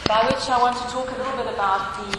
by which I want to talk a little bit about the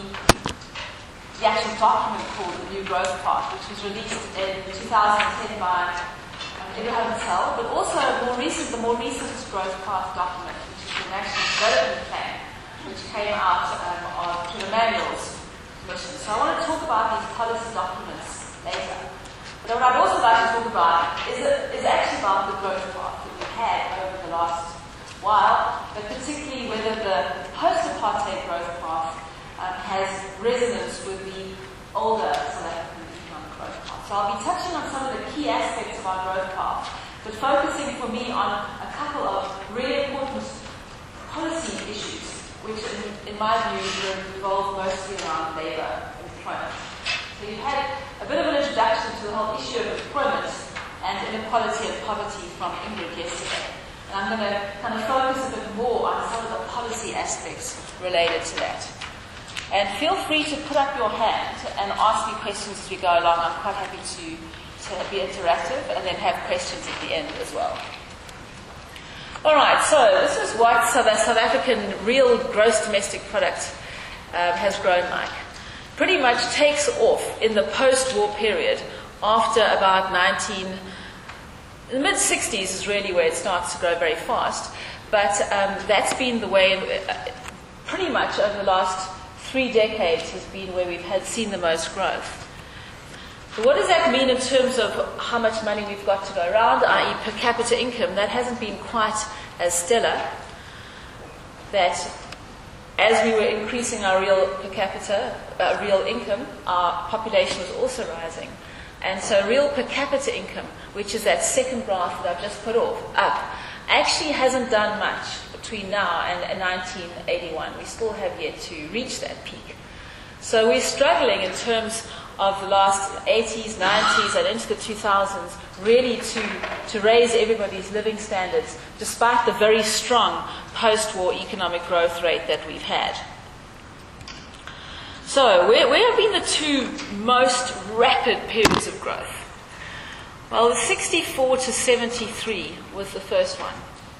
actual document called The New Growth Path, which was released in 2010 by Abraham Patel, but also the more recent Growth Path document, which is the National Development Plan, which came out through the Manuals Commission. So I want to talk about these policy documents later. But what I'd also like to talk about is actually about the growth path that we've had over the last while, but particularly whether the post-apartheid growth path has resonance with the older South African economic growth path. So I'll be touching on some of the key aspects of our growth path, but focusing for me on a couple of really important policy issues, which in my view revolve mostly around labour employment. So you've had a bit of an introduction to the whole issue of employment and inequality and poverty from Ingrid yesterday. And I'm going to kind of focus a bit more on some of the policy aspects related to that. And feel free to put up your hand and ask me questions as we go along. I'm quite happy to be interactive and then have questions at the end as well. All right, so this is what the South African real gross domestic product has grown like. Pretty much takes off in the post-war period after about the mid-60s is really where it starts to grow very fast. But that's been the way, pretty much over the last 3 decades has been where we've seen the most growth. So what does that mean in terms of how much money we've got to go around, i.e. per capita income? That hasn't been quite as stellar. That as we were increasing our real per capita, real income, our population was also rising. And so real per capita income, which is that second graph that I've just put up, actually hasn't done much between now and 1981. We still have yet to reach that peak. So we're struggling in terms of the last 80s, 90s, and into the 2000s, really to raise everybody's living standards, despite the very strong post-war economic growth rate that we've had. So, where have been the two most rapid periods of growth? Well, the 64 to 73 was the first one.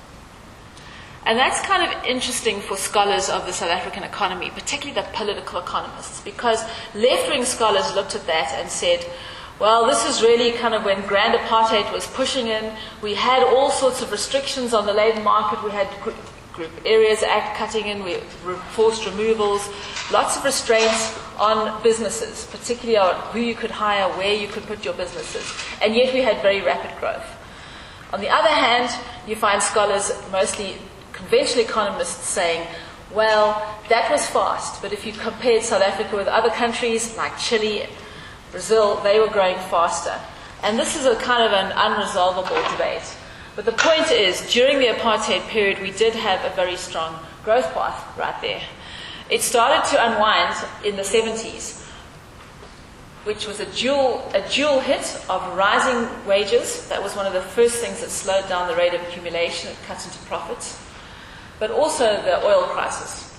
And that's kind of interesting for scholars of the South African economy, particularly the political economists, because left-wing scholars looked at that and said, well, this is really kind of when Grand Apartheid was pushing in. We had all sorts of restrictions on the labour market. We had Group Areas Act cutting in, we forced removals, lots of restraints on businesses, particularly on who you could hire, where you could put your businesses, and yet we had very rapid growth. On the other hand, you find scholars, mostly conventional economists, saying, well, that was fast, but if you compared South Africa with other countries like Chile, Brazil, they were growing faster. And this is a kind of an unresolvable debate. But the point is, during the apartheid period, we did have a very strong growth path right there. It started to unwind in the 70s, which was a dual hit of rising wages. That was one of the first things that slowed down the rate of accumulation and cut into profits, but also the oil crisis.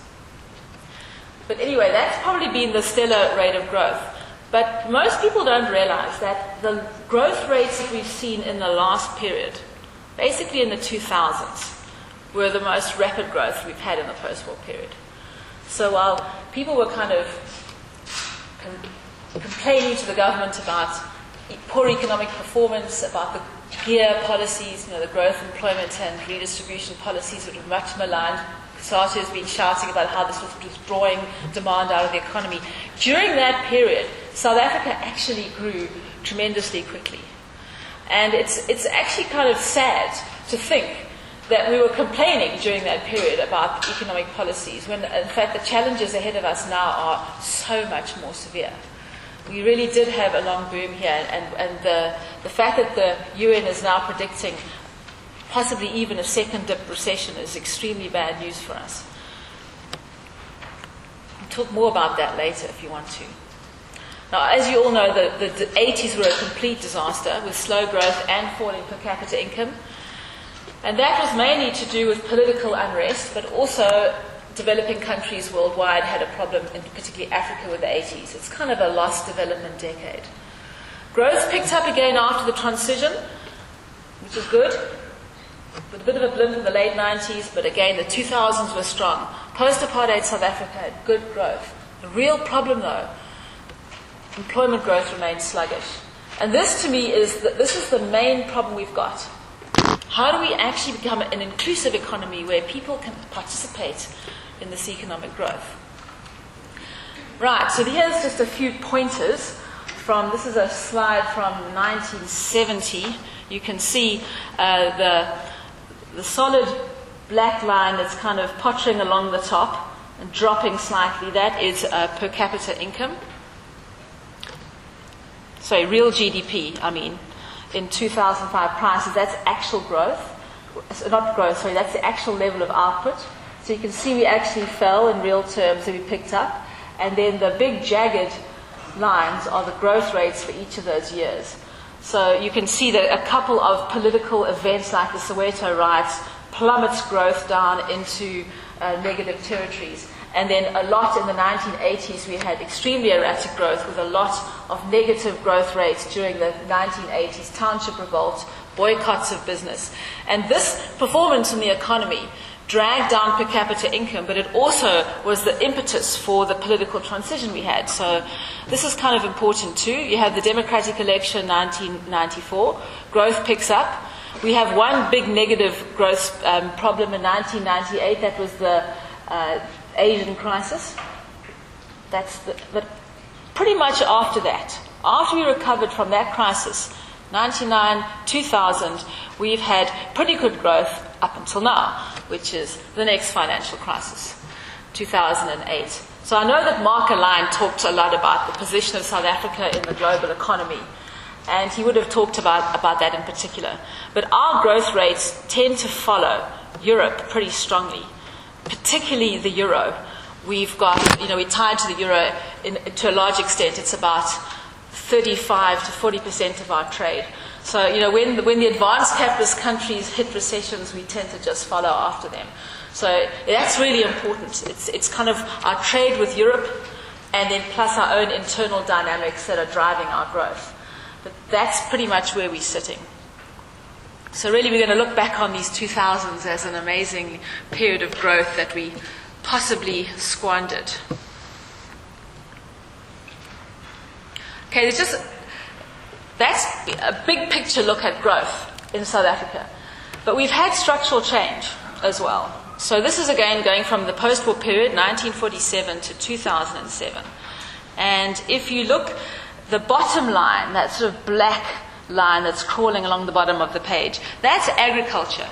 But anyway, that's probably been the stellar rate of growth. But most people don't realize that the growth rates that we've seen in the last period, basically in the 2000s, were the most rapid growth we've had in the post-war period. So while people were kind of complaining to the government about poor economic performance, about the GEAR policies, the growth, employment and redistribution policies that were much maligned, Cosatu has been shouting about how this was withdrawing demand out of the economy. During that period, South Africa actually grew tremendously quickly. And it's actually kind of sad to think that we were complaining during that period about economic policies, when in fact the challenges ahead of us now are so much more severe. We really did have a long boom here, and the fact that the UN is now predicting possibly even a second dip recession is extremely bad news for us. We'll talk more about that later if you want to. Now, as you all know, the 80s were a complete disaster with slow growth and falling per capita income. And that was mainly to do with political unrest, but also developing countries worldwide had a problem, in particularly Africa with the 80s. It's kind of a lost development decade. Growth picked up again after the transition, which is good, with a bit of a blip in the late 90s, but again the 2000s were strong. Post-apartheid South Africa had good growth. The real problem, though, employment growth remains sluggish. And this, to me, is the main problem we've got. How do we actually become an inclusive economy where people can participate in this economic growth? Right, so here's just a few pointers from, this is a slide from 1970. You can see the solid black line that's kind of pottering along the top and dropping slightly. That is per capita income. Sorry, real GDP, I mean, in 2005 prices. That's actual growth. Not growth, sorry, that's the actual level of output. So you can see we actually fell in real terms and we picked up. And then the big jagged lines are the growth rates for each of those years. So you can see that a couple of political events like the Soweto riots plummets growth down into negative territories. And then a lot in the 1980s, we had extremely erratic growth with a lot of negative growth rates during the 1980s, township revolt, boycotts of business. And this performance in the economy dragged down per capita income, but it also was the impetus for the political transition we had. So this is kind of important too. You have the democratic election 1994, growth picks up. We have one big negative growth problem in 1998, that was the Asian crisis. But pretty much after that, after we recovered from that crisis, 99, 2000, we've had pretty good growth up until now, which is the next financial crisis, 2008. So I know that Mark Align talked a lot about the position of South Africa in the global economy, and he would have talked about that in particular. But our growth rates tend to follow Europe pretty strongly, particularly the euro. We've got, we're tied to the euro to a large extent. It's about 35 to 40% of our trade. So, when the advanced capitalist countries hit recessions, we tend to just follow after them. So that's really important. It's kind of our trade with Europe, and then plus our own internal dynamics that are driving our growth. But that's pretty much where we're sitting. So really we're going to look back on these 2000s as an amazing period of growth that we possibly squandered. Okay, that's a big picture look at growth in South Africa. But we've had structural change as well. So this is again going from the post-war period, 1947 to 2007. And if you look, the bottom line, that sort of black line that's crawling along the bottom of the page, that's agriculture.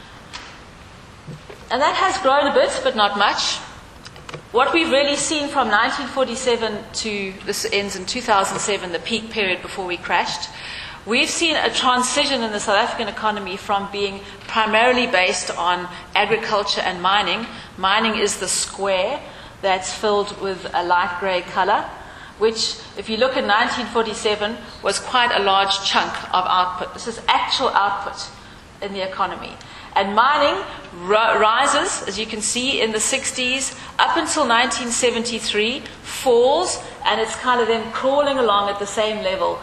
And that has grown a bit, but not much. What we've really seen from 1947 to, this ends in 2007, the peak period before we crashed, we've seen a transition in the South African economy from being primarily based on agriculture and mining. Mining is the square that's filled with a light grey colour, which, if you look at 1947, was quite a large chunk of output. This is actual output in the economy. And mining rises, as you can see, in the 60s, up until 1973, falls, and it's kind of then crawling along at the same level.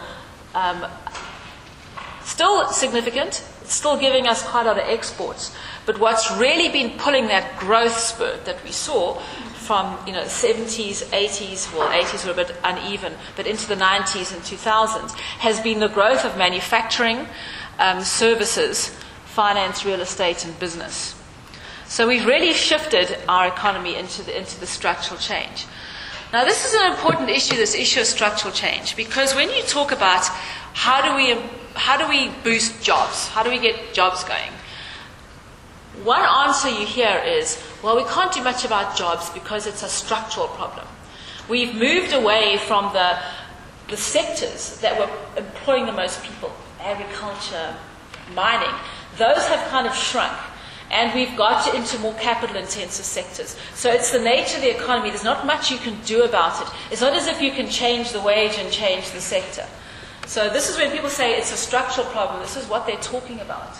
Still significant, it's still giving us quite a lot of exports. But what's really been pulling that growth spurt that we saw from 70s, 80s, well, 80s were a bit uneven, but into the 90s and 2000s, has been the growth of manufacturing, services, finance, real estate, and business. So we've really shifted our economy into the structural change. Now, this is an important issue, this issue of structural change, because when you talk about how do we boost jobs, how do we get jobs going, one answer you hear is, well, we can't do much about jobs because it's a structural problem. We've moved away from the sectors that were employing the most people, agriculture, mining. Those have kind of shrunk, and we've got into more capital-intensive sectors. So it's the nature of the economy. There's not much you can do about it. It's not as if you can change the wage and change the sector. So this is when people say it's a structural problem. This is what they're talking about.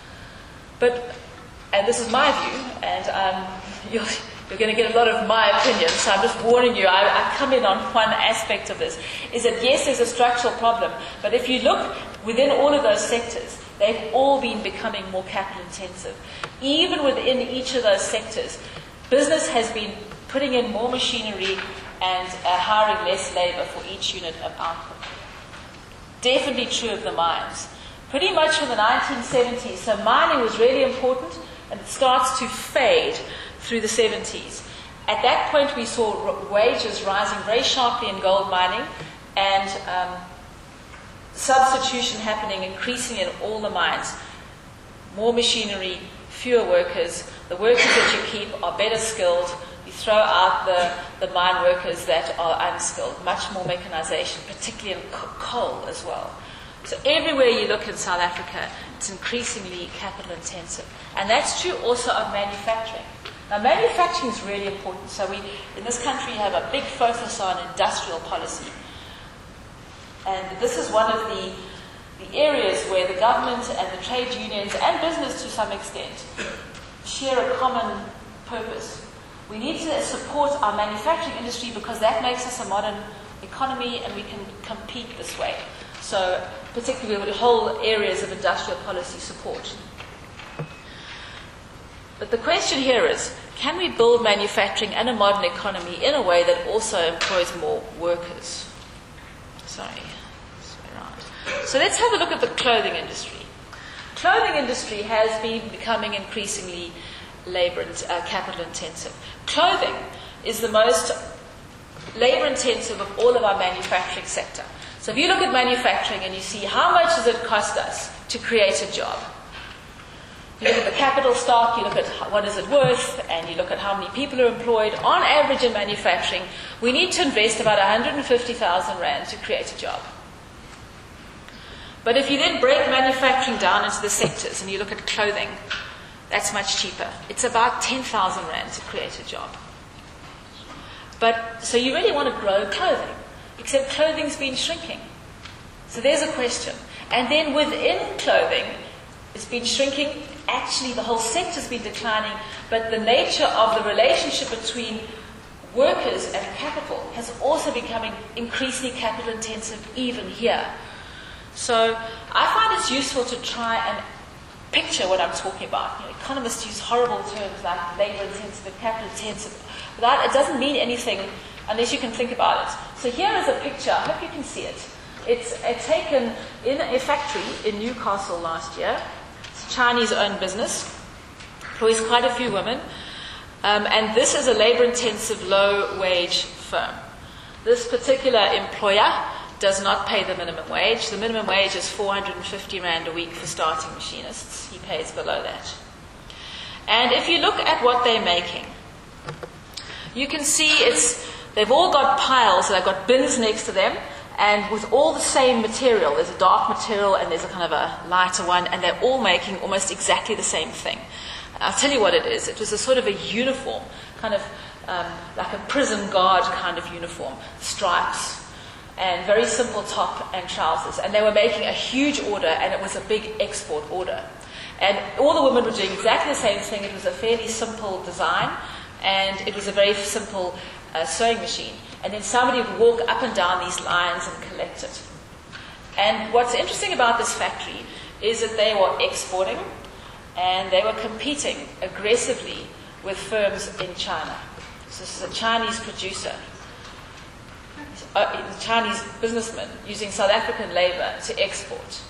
And this is my view, and you're going to get a lot of my opinion, so I'm just warning you, I come in on one aspect of this, is that yes, there's a structural problem, but if you look within all of those sectors, they've all been becoming more capital intensive. Even within each of those sectors, Business has been putting in more machinery and hiring less labor for each unit of output. Definitely true of the mines. Pretty much from the 1970s, so mining was really important, and it starts to fade through the 70s. At that point, we saw wages rising very sharply in gold mining, and substitution happening increasingly in all the mines. More machinery, fewer workers. The workers that you keep are better skilled. You throw out the mine workers that are unskilled. Much more mechanization, particularly in coal as well. So everywhere you look in South Africa, it's increasingly capital intensive. And that's true also of manufacturing. Now, manufacturing is really important. So we, in this country, have a big focus on industrial policy. And this is one of the areas where the government and the trade unions and business to some extent share a common purpose. We need to support our manufacturing industry because that makes us a modern economy and we can compete this way. So particularly with whole areas of industrial policy support. But the question here is, can we build manufacturing and a modern economy in a way that also employs more workers? So let's have a look at the clothing industry. Clothing industry has been becoming increasingly labor and capital intensive. Clothing is the most labor intensive of all of our manufacturing sector. So if you look at manufacturing and you see how much does it cost us to create a job, you look at the capital stock, you look at what is it worth, and you look at how many people are employed. On average in manufacturing, we need to invest about 150,000 rand to create a job. But if you then break manufacturing down into the sectors and you look at clothing, that's much cheaper. It's about 10,000 rand to create a job. But so you really want to grow clothing, except clothing's been shrinking. So there's a question. And then within clothing, it's been shrinking. Actually, the whole sector's been declining, but the nature of the relationship between workers and capital has also becoming increasingly capital intensive even here. So I find it's useful to try and picture what I'm talking about. You know, economists use horrible terms like labor intensive and capital intensive. But it doesn't mean anything unless you can think about it. So here is a picture. I hope you can see it. It's taken in a factory in Newcastle last year. It's a Chinese-owned business. Employs quite a few women. And this is a labor-intensive, low-wage firm. This particular employer does not pay the minimum wage. The minimum wage is 450 rand a week for starting machinists. He pays below that. And if you look at what they're making, you can see they've all got piles, they've got bins next to them, and with all the same material. There's a dark material and there's a kind of a lighter one, and they're all making almost exactly the same thing. I'll tell you what it is. It was a sort of a uniform, kind of like a prison guard kind of uniform, stripes, and very simple top and trousers. And they were making a huge order, and it was a big export order. And all the women were doing exactly the same thing. It was a fairly simple design, and it was a very simple sewing machine. And then somebody would walk up and down these lines and collect it. And what's interesting about this factory is that they were exporting, and they were competing aggressively with firms in China. So this is a Chinese producer, a Chinese businessman using South African labor to export.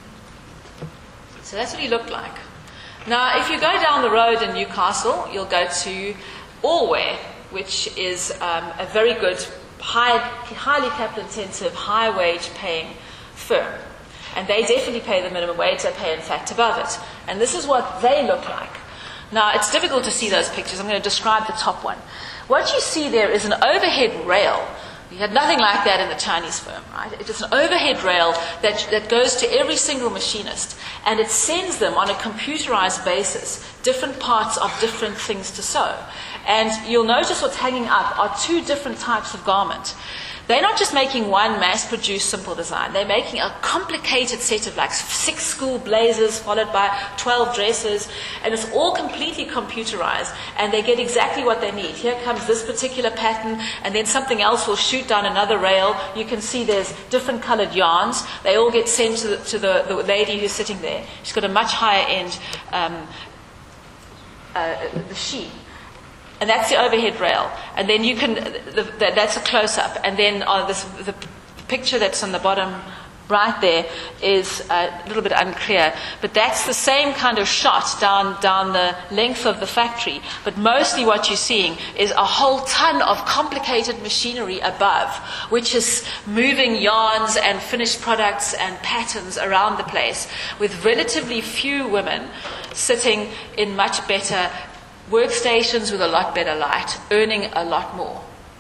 So that's what he looked like. Now, if you go down the road in Newcastle, you'll go to Allwear, which is a very good, highly capital-intensive, high-wage paying firm. And they definitely pay the minimum wage. They pay, in fact, above it. And this is what they look like. Now, it's difficult to see those pictures. I'm going to describe the top one. What you see there is an overhead rail. You had nothing like that in the Chinese firm, right? It is an overhead rail that goes to every single machinist, and it sends them on a computerized basis different parts of different things to sew. And you'll notice what's hanging up are two different types of garment. They're not just making one mass-produced simple design. They're making a complicated set of like 6 school blazers followed by 12 dresses, and it's all completely computerized, and they get exactly what they need. Here comes this particular pattern, and then something else will shoot down another rail. You can see there's different colored yarns. They all get sent to the lady who's sitting there. She's got a much higher end machine. And that's the overhead rail. And then you can, that's a close-up. And then the picture that's on the bottom right there is a little bit unclear. But that's the same kind of shot down the length of the factory. But mostly what you're seeing is a whole ton of complicated machinery above, which is moving yarns and finished products and patterns around the place, with relatively few women sitting in much better workstations with a lot better light, earning a lot more.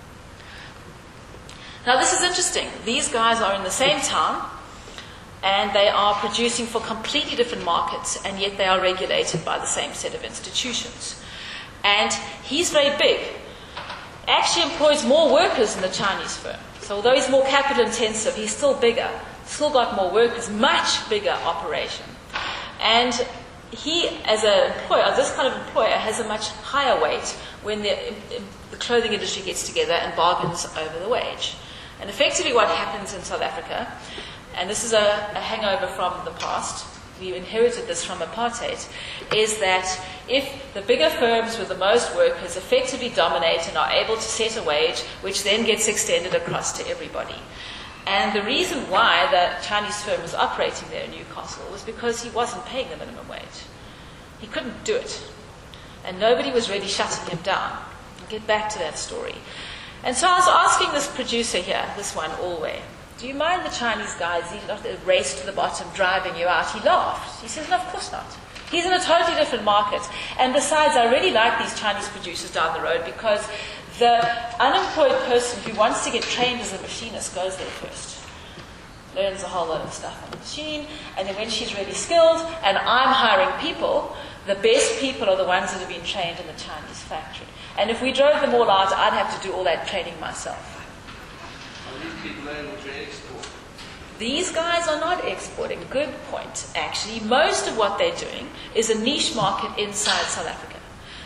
Now this is interesting. These guys are in the same town, and they are producing for completely different markets, and yet they are regulated by the same set of institutions. And he's very big. Actually employs more workers than the Chinese firm. So although he's more capital intensive, he's still bigger. Still got more workers, much bigger operation. And he, as a employer, this kind of employer, has a much higher weight when the clothing industry gets together and bargains over the wage. And effectively what happens in South Africa, and this is a hangover from the past, we inherited this from apartheid, is that if the bigger firms with the most workers effectively dominate and are able to set a wage, which then gets extended across to everybody. And the reason why the Chinese firm was operating there in Newcastle was because he wasn't paying the minimum wage. He couldn't do it. And nobody was really shutting him down. I'll get back to that story. And so I was asking this producer here, this one, Allway, do you mind the Chinese guys, he's not a race to the bottom driving you out? He laughed. He says, no, of course not. He's in a totally different market. And besides, I really like these Chinese producers down the road because the unemployed person who wants to get trained as a machinist goes there first. Learns a whole lot of stuff on the machine, and then when she's really skilled, and I'm hiring people, the best people are the ones that have been trained in the Chinese factory. And if we drove them all out, I'd have to do all that training myself. Are these people able to export? These guys are not exporting. Good point, actually. Most of what they're doing is a niche market inside South Africa.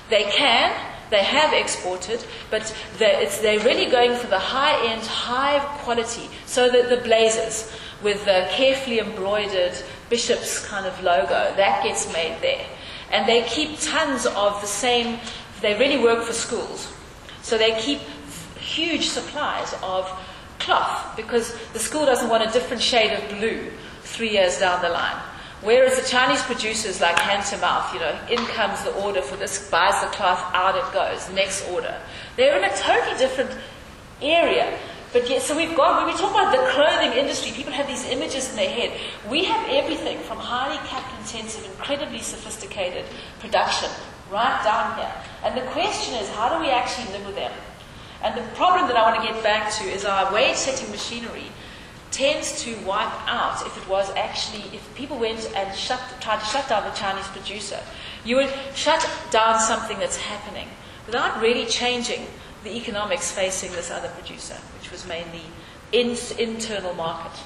They have exported, but they're really going for the high-end, high-quality. So the blazers with the carefully embroidered bishop's kind of logo, that gets made there. And they keep tons of the same, they really work for schools. So they keep huge supplies of cloth because the school doesn't want a different shade of blue 3 years down the line. Whereas the Chinese producers, like hand to mouth, in comes the order for this, buys the cloth, out it goes, next order. They're in a totally different area. But yet, so we've got, when we talk about the clothing industry, people have these images in their head. We have everything from highly capital intensive, incredibly sophisticated production right down here. And the question is, how do we actually live with them? And the problem that I want to get back to is our wage setting machinery tends to wipe out if people went and tried to shut down the Chinese producer. You would shut down something that's happening without really changing the economics facing this other producer, which was mainly internal market.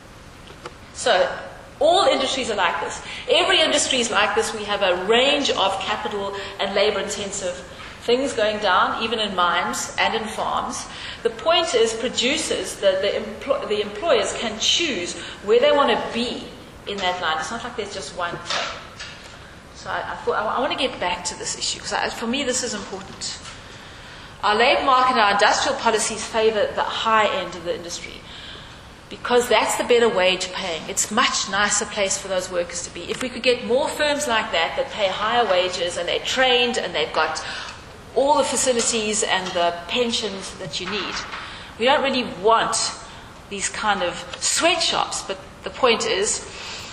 So all industries are like this. Every industry is like this. We have a range of capital and labor intensive things going down, even in mines and in farms. The point is producers, the employers can choose where they want to be in that line. It's not like there's just one thing. So I thought I want to get back to this issue because for me this is important. Our labour market, our industrial policies favour the high end of the industry because that's the better wage paying. It's a much nicer place for those workers to be. If we could get more firms like that pay higher wages and they're trained and they've got all the facilities and the pensions that you need. We don't really want these kind of sweatshops, but the point is,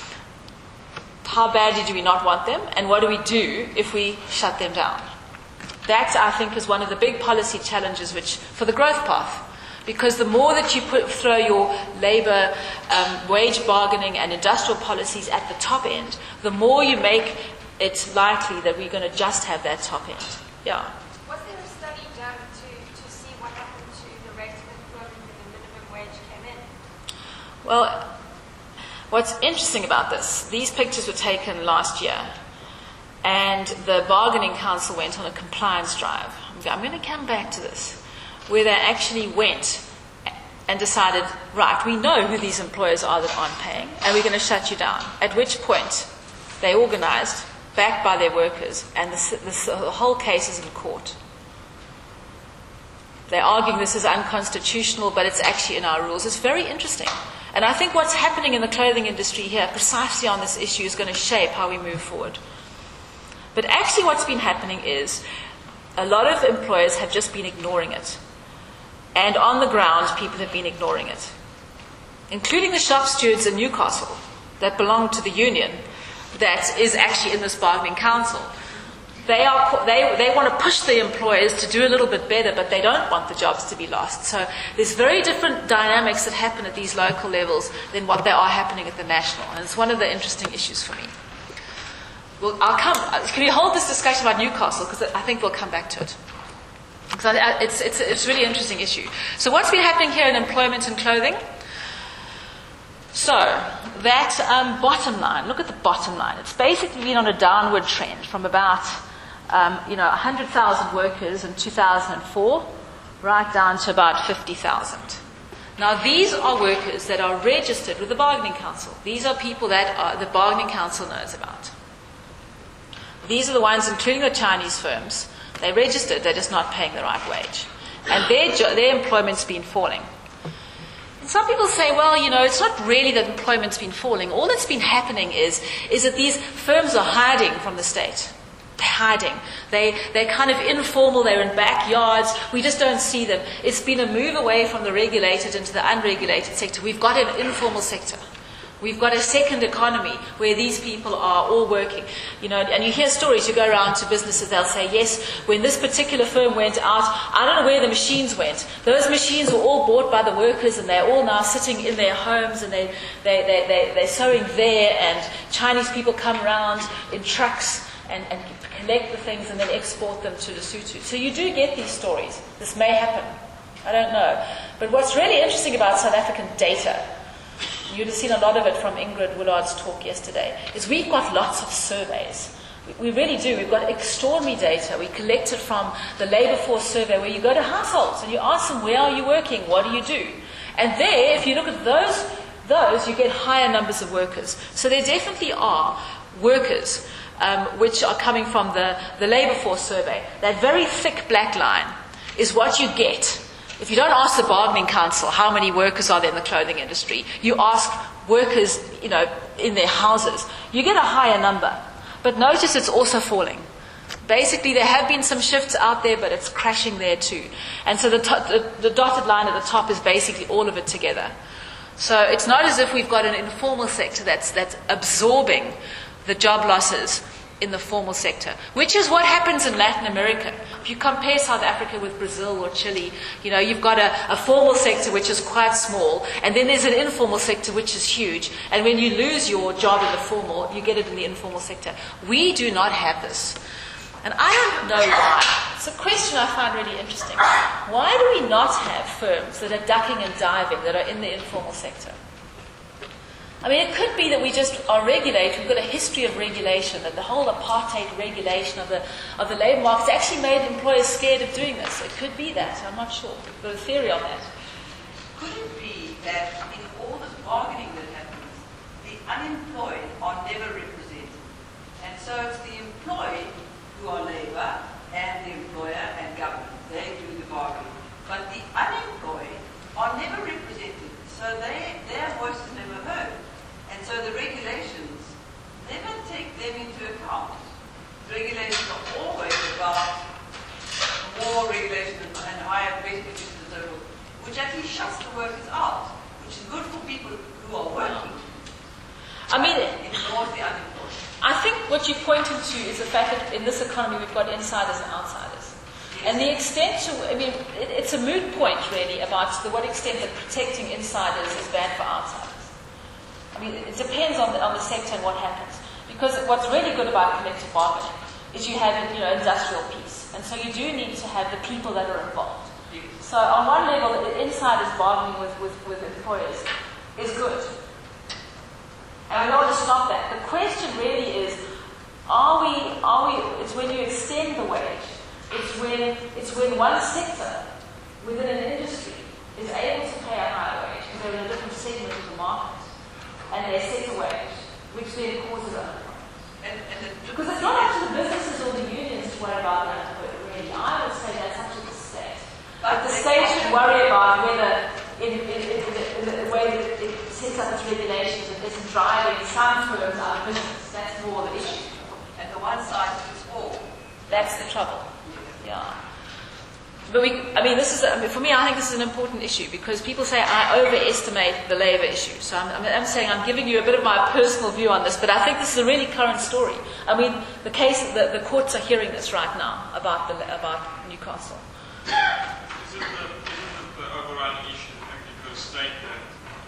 how badly do we not want them, and what do we do if we shut them down? That, I think, is one of the big policy challenges for the growth path. Because the more that you throw your labour, wage bargaining and industrial policies at the top end, the more you make it likely that we're going to just have that top end. Yeah. Was there a study done to see what happened to the rate of employment when the minimum wage came in? Well, what's interesting about this, these pictures were taken last year, and the Bargaining Council went on a compliance drive. I'm going to come back to this, where they actually went and decided, right, we know who these employers are that aren't paying, and we're going to shut you down. At which point, they organised, backed by their workers, and the whole case is in court. They're arguing this is unconstitutional, but it's actually in our rules. It's very interesting. And I think what's happening in the clothing industry here, precisely on this issue, is going to shape how we move forward. But actually what's been happening is a lot of employers have just been ignoring it. And on the ground, people have been ignoring it, including the shop stewards in Newcastle that belong to the union that is actually in this bargaining council. They want to push the employers to do a little bit better, but they don't want the jobs to be lost. So there's very different dynamics that happen at these local levels than what they are happening at the national. And it's one of the interesting issues for me. Well, can we hold this discussion about Newcastle? Because I think we'll come back to it. Because it's a really interesting issue. So what's been happening here in employment and clothing? So that bottom line, look at the bottom line. It's basically been on a downward trend from about 100,000 workers in 2004 right down to about 50,000. Now these are workers that are registered with the bargaining council. These are people that the bargaining council knows about. These are the ones, including the Chinese firms. They're registered, they're just not paying the right wage. And their employment's been falling. And some people say, well, it's not really that employment's been falling. All that's been happening is that these firms are hiding from the state. They're hiding. They're kind of informal, they're in backyards. We just don't see them. It's been a move away from the regulated into the unregulated sector. We've got an informal sector. We've got a second economy where these people are all working. And you hear stories, you go around to businesses, they'll say, yes, when this particular firm went out, I don't know where the machines went. Those machines were all bought by the workers and they're all now sitting in their homes and they're sewing there, and Chinese people come around in trucks and collect the things and then export them to Lesotho. So you do get these stories. This may happen. I don't know. But what's really interesting about South African data, you'd have seen a lot of it from Ingrid Willard's talk yesterday, is we've got lots of surveys. We really do. We've got extraordinary data. We collect it from the labour force survey, where you go to households and you ask them, where are you working? What do you do? And there, if you look at those you get higher numbers of workers. So there definitely are workers which are coming from the labour force survey. That very thick black line is what you get. If you don't ask the bargaining council how many workers are there in the clothing industry, you ask workers, in their houses, you get a higher number. But notice it's also falling. Basically, there have been some shifts out there, but it's crashing there too. And so the dotted line at the top is basically all of it together. So it's not as if we've got an informal sector that's absorbing the job losses in the formal sector, which is what happens in Latin America. If you compare South Africa with Brazil or Chile, you've got a formal sector which is quite small, and then there's an informal sector which is huge. And when you lose your job in the formal, you get it in the informal sector. We do not have this. And I don't know why. It's a question I find really interesting. Why do we not have firms that are ducking and diving, that are in the informal sector? I mean, it could be that we just are regulated. We've got a history of regulation, that the whole apartheid regulation of the labour market has actually made employers scared of doing this. It could be that. I'm not sure. I've got a theory on that. Could it be that in all this bargaining that happens, the unemployed are never represented? And so it's the employed who are labour and the employer and government. They do the bargaining. But the unemployed are never represented. So their voice is never heard. And so the regulations never take them into account. Regulations are always about more regulation and higher benefits and so forth, which actually shuts the workers out, which is good for people who are working. I mean, ignores the unemployed. I think what you're pointing to is the fact that in this economy we've got insiders and outsiders. Yes. And the extent to, it's a moot point really about to what extent that protecting insiders is bad for outsiders. I mean, it depends on the sector and what happens. Because what's really good about collective bargaining is you have industrial peace. And so you do need to have the people that are involved. Yes. So on one level, insiders bargaining with employers is good. And we don't want to stop that. The question really is, it's when you extend the wage. It's when one sector within an industry is able to pay a higher wage because they're in a different segment of the market. And they set a wage, which then causes unemployment. Because it's not up to the businesses or the unions to worry about the unemployment, really. I would say that's up to the state. But the state should worry about whether, in the way that it sets up its regulations, it isn't driving some firms out of business. That's more the issue. And the one size fits all. That's the trouble. Yeah. But for me, I think this is an important issue because people say I overestimate the labour issue. So I'm saying I'm giving you a bit of my personal view on this, but I think this is a really current story. I mean, the courts are hearing this right now about Newcastle. Isn't the overriding issue the technical state that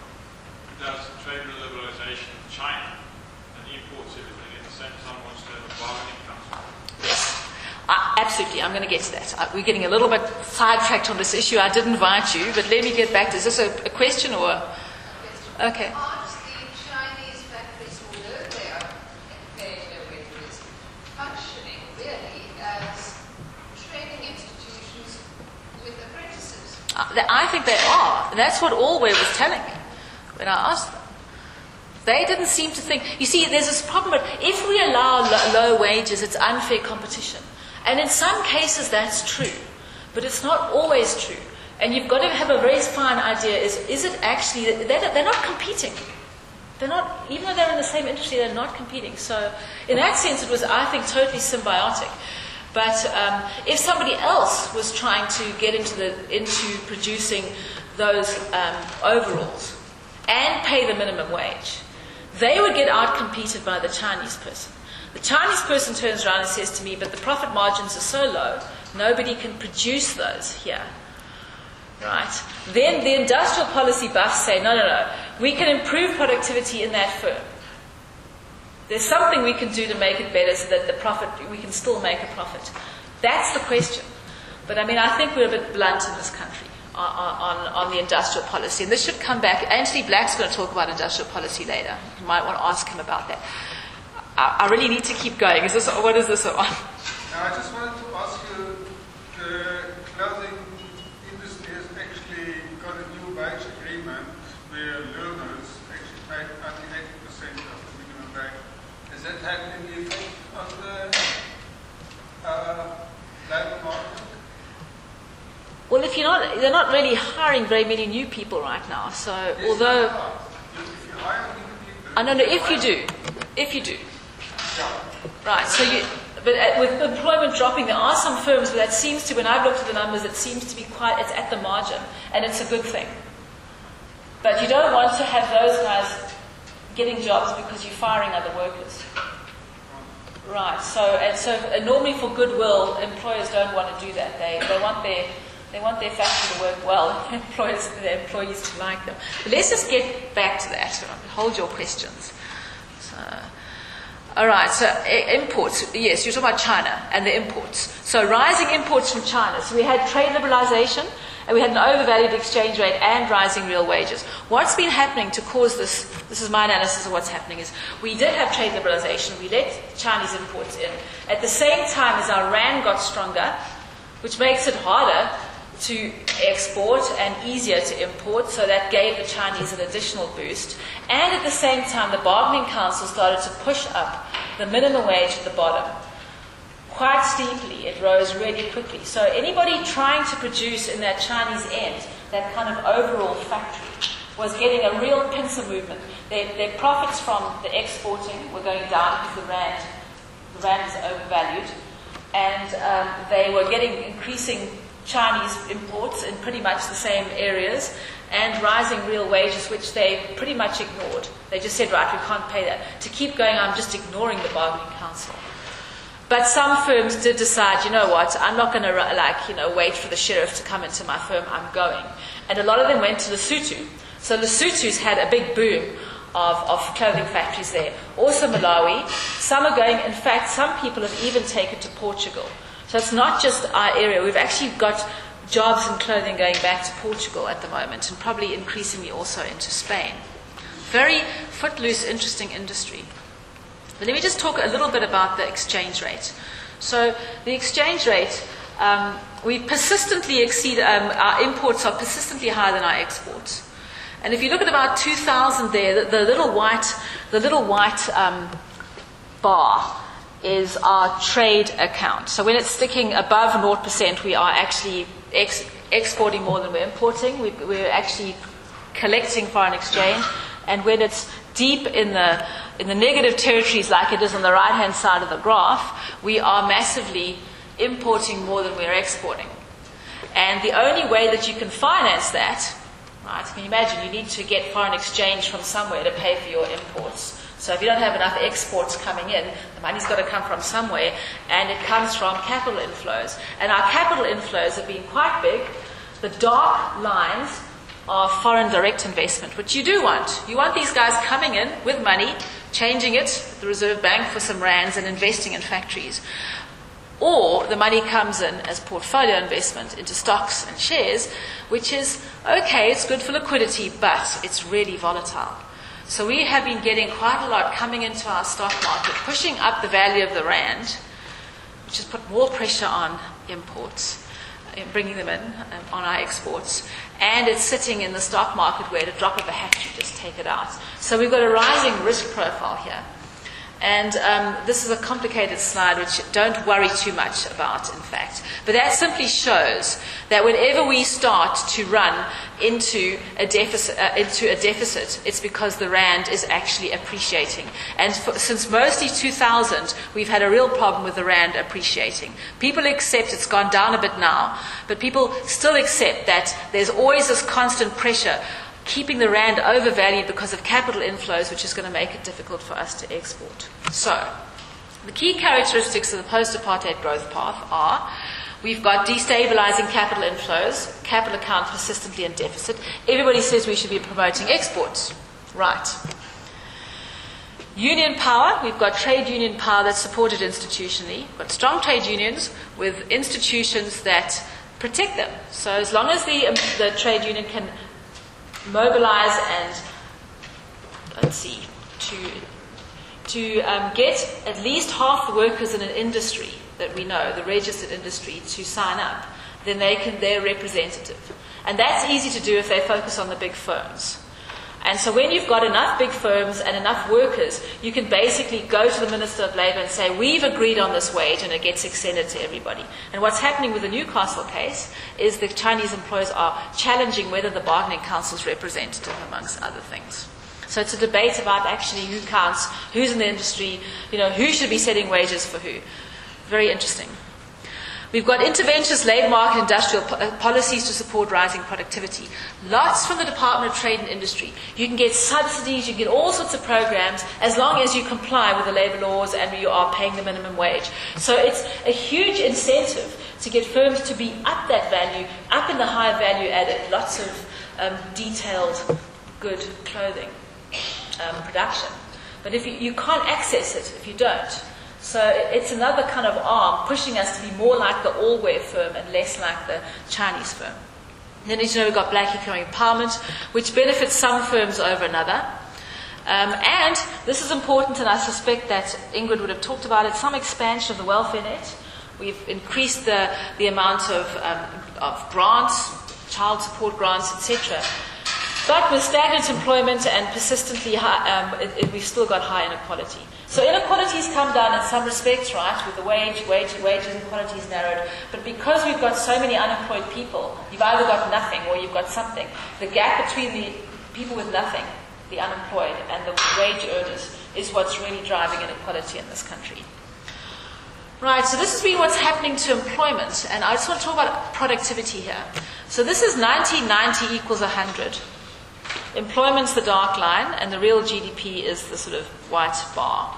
does trade liberalization of China and imports everything at the same time wants to have a bargaining council? Yes. Absolutely, I'm going to get to that. We're getting a little bit sidetracked on this issue. I did invite you, but let me get back to this. Is this a question or? Okay. Aren't the Chinese factories, although they are paid their wages, functioning really as training institutions with apprentices? I think they are. And that's what Allway was telling me when I asked them. They didn't seem to think. You see, there's this problem. If we allow low wages, it's unfair competition. And in some cases, that's true. But it's not always true. And you've got to have a very fine idea. Is it actually... They're not competing. They're not... Even though they're in the same industry, they're not competing. So in that sense, it was, I think, totally symbiotic. But if somebody else was trying to get into producing those overalls and pay the minimum wage, they would get out-competed by the Chinese person. The Chinese person turns around and says to me, but the profit margins are so low, nobody can produce those here. Right? Then the industrial policy buffs say, no, we can improve productivity in that firm. There's something we can do to make it better so that we can still make a profit. That's the question. But I think we're a bit blunt in this country on the industrial policy. And this should come back. Anthony Black's going to talk about industrial policy later. You might want to ask him about that. I really need to keep going. What is this on? Now, I just wanted to ask you, the clothing industry has actually got a new wage agreement where learners actually pay only 80% of the minimum wage. Has that had any effect on the labour market? Well, they're not really hiring very many new people right now. So, Yes, although, if you hire new people, I don't know if you do. Right, but with employment dropping, there are some firms where that seems to, when I've looked at the numbers, it seems to be it's at the margin, and it's a good thing. But you don't want to have those guys getting jobs because you're firing other workers. Right, so normally for goodwill, employers don't want to do that. They want their factory to work well, their employees to like them. But let's just get back to that. Hold your questions. All right, so imports. Yes, you're talking about China and the imports. So rising imports from China. So we had trade liberalization, and we had an overvalued exchange rate and rising real wages. What's been happening to cause this is my analysis of what's happening, is we did have trade liberalization. We let Chinese imports in. At the same time as our rand got stronger, which makes it harder to export and easier to import, so that gave the Chinese an additional boost. And at the same time, the bargaining council started to push up the minimum wage at the bottom. Quite steeply, it rose really quickly. So anybody trying to produce in that Chinese end, that kind of overall factory, was getting a real pincer movement. Their profits from the exporting were going down because the rand is overvalued, and they were getting increasing Chinese imports in pretty much the same areas, and rising real wages, which they pretty much ignored. They just said, right, we can't pay that. To keep going, I'm just ignoring the bargaining council. But some firms did decide, you know what, I'm not going to wait for the sheriff to come into my firm, I'm going. And a lot of them went to Lesotho. So Lesotho's had a big boom of clothing factories there. Also Malawi. Some are going, in fact, some people have even taken to Portugal. So it's not just our area. We've actually got jobs in clothing going back to Portugal at the moment, and probably increasingly also into Spain. Very footloose, interesting industry. But let me just talk a little bit about the exchange rate. So the exchange rate, we persistently exceed, our imports are persistently higher than our exports. And if you look at about 2000 there, the little white bar is our trade account. So when it's sticking above 0%, we are actually exporting more than we're importing. We're actually collecting foreign exchange. And when it's deep in the negative territories, like it is on the right-hand side of the graph, we are massively importing more than we're exporting. And the only way that you can finance that, right, can you imagine, you need to get foreign exchange from somewhere to pay for your imports. So if you don't have enough exports coming in, the money's got to come from somewhere, and it comes from capital inflows. And our capital inflows have been quite big. The dark lines are foreign direct investment, which you do want. You want these guys coming in with money, changing it at the Reserve Bank for some rands and investing in factories. Or the money comes in as portfolio investment into stocks and shares, which is, okay, it's good for liquidity, but it's really volatile. So we have been getting quite a lot coming into our stock market, pushing up the value of the rand, which has put more pressure on imports, bringing them in on our exports. And it's sitting in the stock market where at a drop of a hat you just take it out. So we've got a rising risk profile here. And this is a complicated slide, which don't worry too much about, in fact. But that simply shows that whenever we start to run into a deficit, it's because the rand is actually appreciating. And since mostly 2000, we've had a real problem with the rand appreciating. People accept it's gone down a bit now, but people still accept that there's always this constant pressure keeping the rand overvalued because of capital inflows, which is going to make it difficult for us to export. So, the key characteristics of the post-apartheid growth path are we've got destabilizing capital inflows, capital account persistently in deficit. Everybody says we should be promoting exports. Right. Union power, we've got trade union power that's supported institutionally. We've got strong trade unions with institutions that protect them. So as long as the trade union can mobilize and, to get at least half the workers in an industry that we know, the registered industry, to sign up, then they're representative. And that's easy to do if they focus on the big firms. And so when you've got enough big firms and enough workers, you can basically go to the Minister of Labour and say, we've agreed on this wage, and it gets extended to everybody. And what's happening with the Newcastle case is the Chinese employers are challenging whether the bargaining council is representative, amongst other things. So it's a debate about actually who counts, who's in the industry, who should be setting wages for who. Very interesting. We've got interventionist labour market industrial policies to support rising productivity. Lots from the Department of Trade and Industry. You can get subsidies, you can get all sorts of programs as long as you comply with the labour laws and you are paying the minimum wage. So it's a huge incentive to get firms to be up that value, up in the high value added, lots of detailed good clothing production. But if you can't access it if you don't. So it's another kind of arm pushing us to be more like the all-wear firm and less like the Chinese firm. Then, as you know, we've got black economic empowerment, which benefits some firms over another. And this is important, and I suspect that Ingrid would have talked about it, some expansion of the welfare net. We've increased the amount of grants, child support grants, etc. But with stagnant employment and persistently high, we've still got high inequality. So inequalities come down in some respects, right, with the wage inequality is narrowed. But because we've got so many unemployed people, you've either got nothing or you've got something. The gap between the people with nothing, the unemployed, and the wage earners is what's really driving inequality in this country. Right, so this has been what's happening to employment, and I just want to talk about productivity here. So this is 1990 equals 100. Employment's the dark line, and the real GDP is the sort of white bar.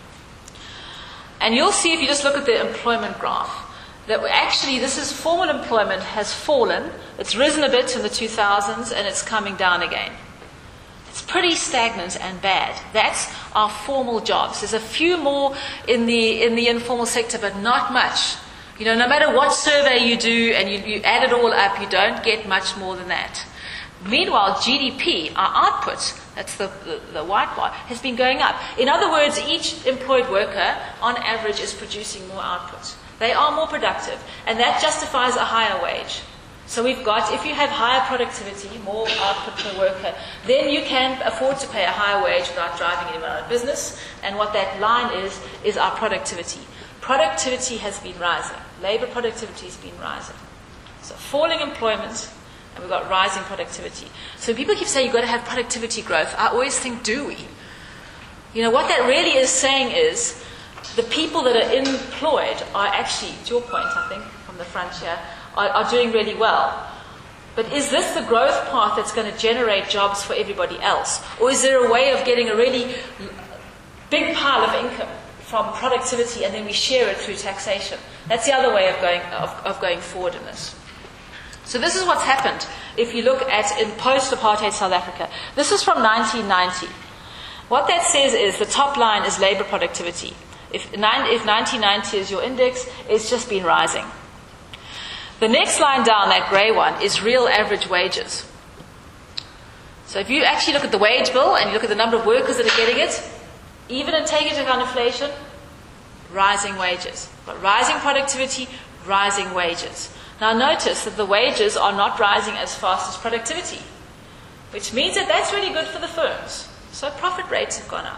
And you'll see if you just look at the employment graph, that actually this is formal employment has fallen. It's risen a bit in the 2000s, and it's coming down again. It's pretty stagnant and bad. That's our formal jobs. There's a few more in the informal sector, but not much. No matter what survey you do and you add it all up, you don't get much more than that. Meanwhile, GDP, our output, that's the white bar, has been going up. In other words, each employed worker, on average, is producing more output. They are more productive, and that justifies a higher wage. So we've got, if you have higher productivity, more output per worker, then you can afford to pay a higher wage without driving anyone out of business. And what that line is our productivity. Productivity has been rising. Labour productivity has been rising. So falling employment, and we've got rising productivity. So when people keep saying you've got to have productivity growth, I always think, do we? You know, what that really is saying is the people that are employed are actually, to your point, I think, from the front here, are doing really well. But is this the growth path that's going to generate jobs for everybody else? Or is there a way of getting a really big pile of income from productivity and then we share it through taxation? That's the other way of going forward in this. So this is what's happened if you look at in post-apartheid South Africa. This is from 1990. What that says is the top line is labour productivity. If 1990 is your index, it's just been rising. The next line down, that grey one, is real average wages. So if you actually look at the wage bill and you look at the number of workers that are getting it, even and take into account inflation, rising wages. But rising productivity, rising wages. Now notice that the wages are not rising as fast as productivity, which means that that's really good for the firms. So profit rates have gone up.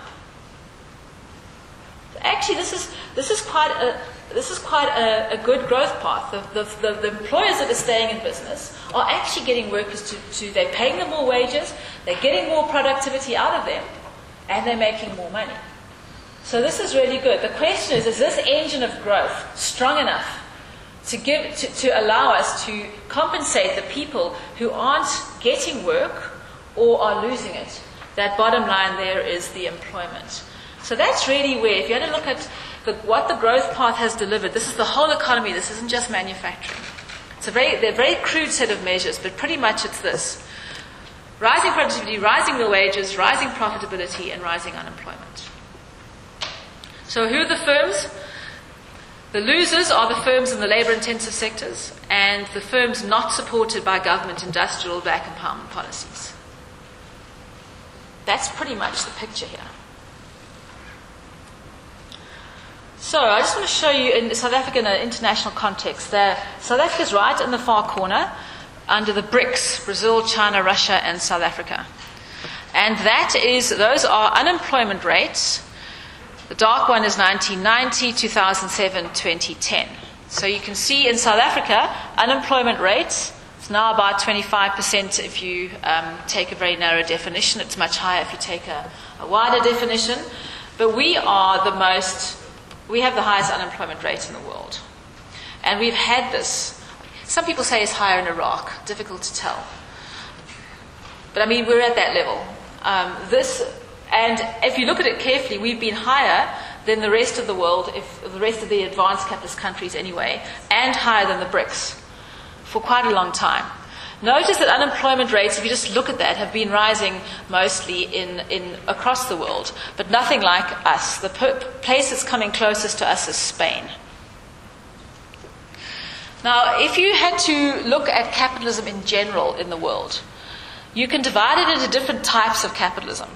Actually, this is quite a good growth path. The employers that are staying in business are actually getting workers to they're paying them more wages, they're getting more productivity out of them, and they're making more money. So this is really good. The question is this engine of growth strong enough to allow us to compensate the people who aren't getting work or are losing it? That bottom line there is the employment. So that's really where, if you had to look at what the growth path has delivered, this is the whole economy, this isn't just manufacturing. They're a very crude set of measures, but pretty much it's this. Rising productivity, rising real wages, rising profitability, and rising unemployment. So who are the firms? The losers are the firms in the labour-intensive sectors and the firms not supported by government industrial black empowerment policies. That's pretty much the picture here. So I just want to show you in South Africa in an international context. South Africa is right in the far corner under the BRICS, Brazil, China, Russia, and South Africa. And those are unemployment rates. The dark one is 1990, 2007, 2010. So you can see in South Africa, unemployment rates, it's now about 25% if you take a very narrow definition. It's much higher if you take a wider definition. But we have the highest unemployment rate in the world. And we've had this. Some people say it's higher in Iraq. Difficult to tell. But I mean, we're at that level. And if you look at it carefully, we've been higher than the rest of the world, the rest of the advanced capitalist countries anyway, and higher than the BRICS for quite a long time. Notice that unemployment rates, if you just look at that, have been rising mostly in across the world, but nothing like us. The place that's coming closest to us is Spain. Now, if you had to look at capitalism in general in the world, you can divide it into different types of capitalism.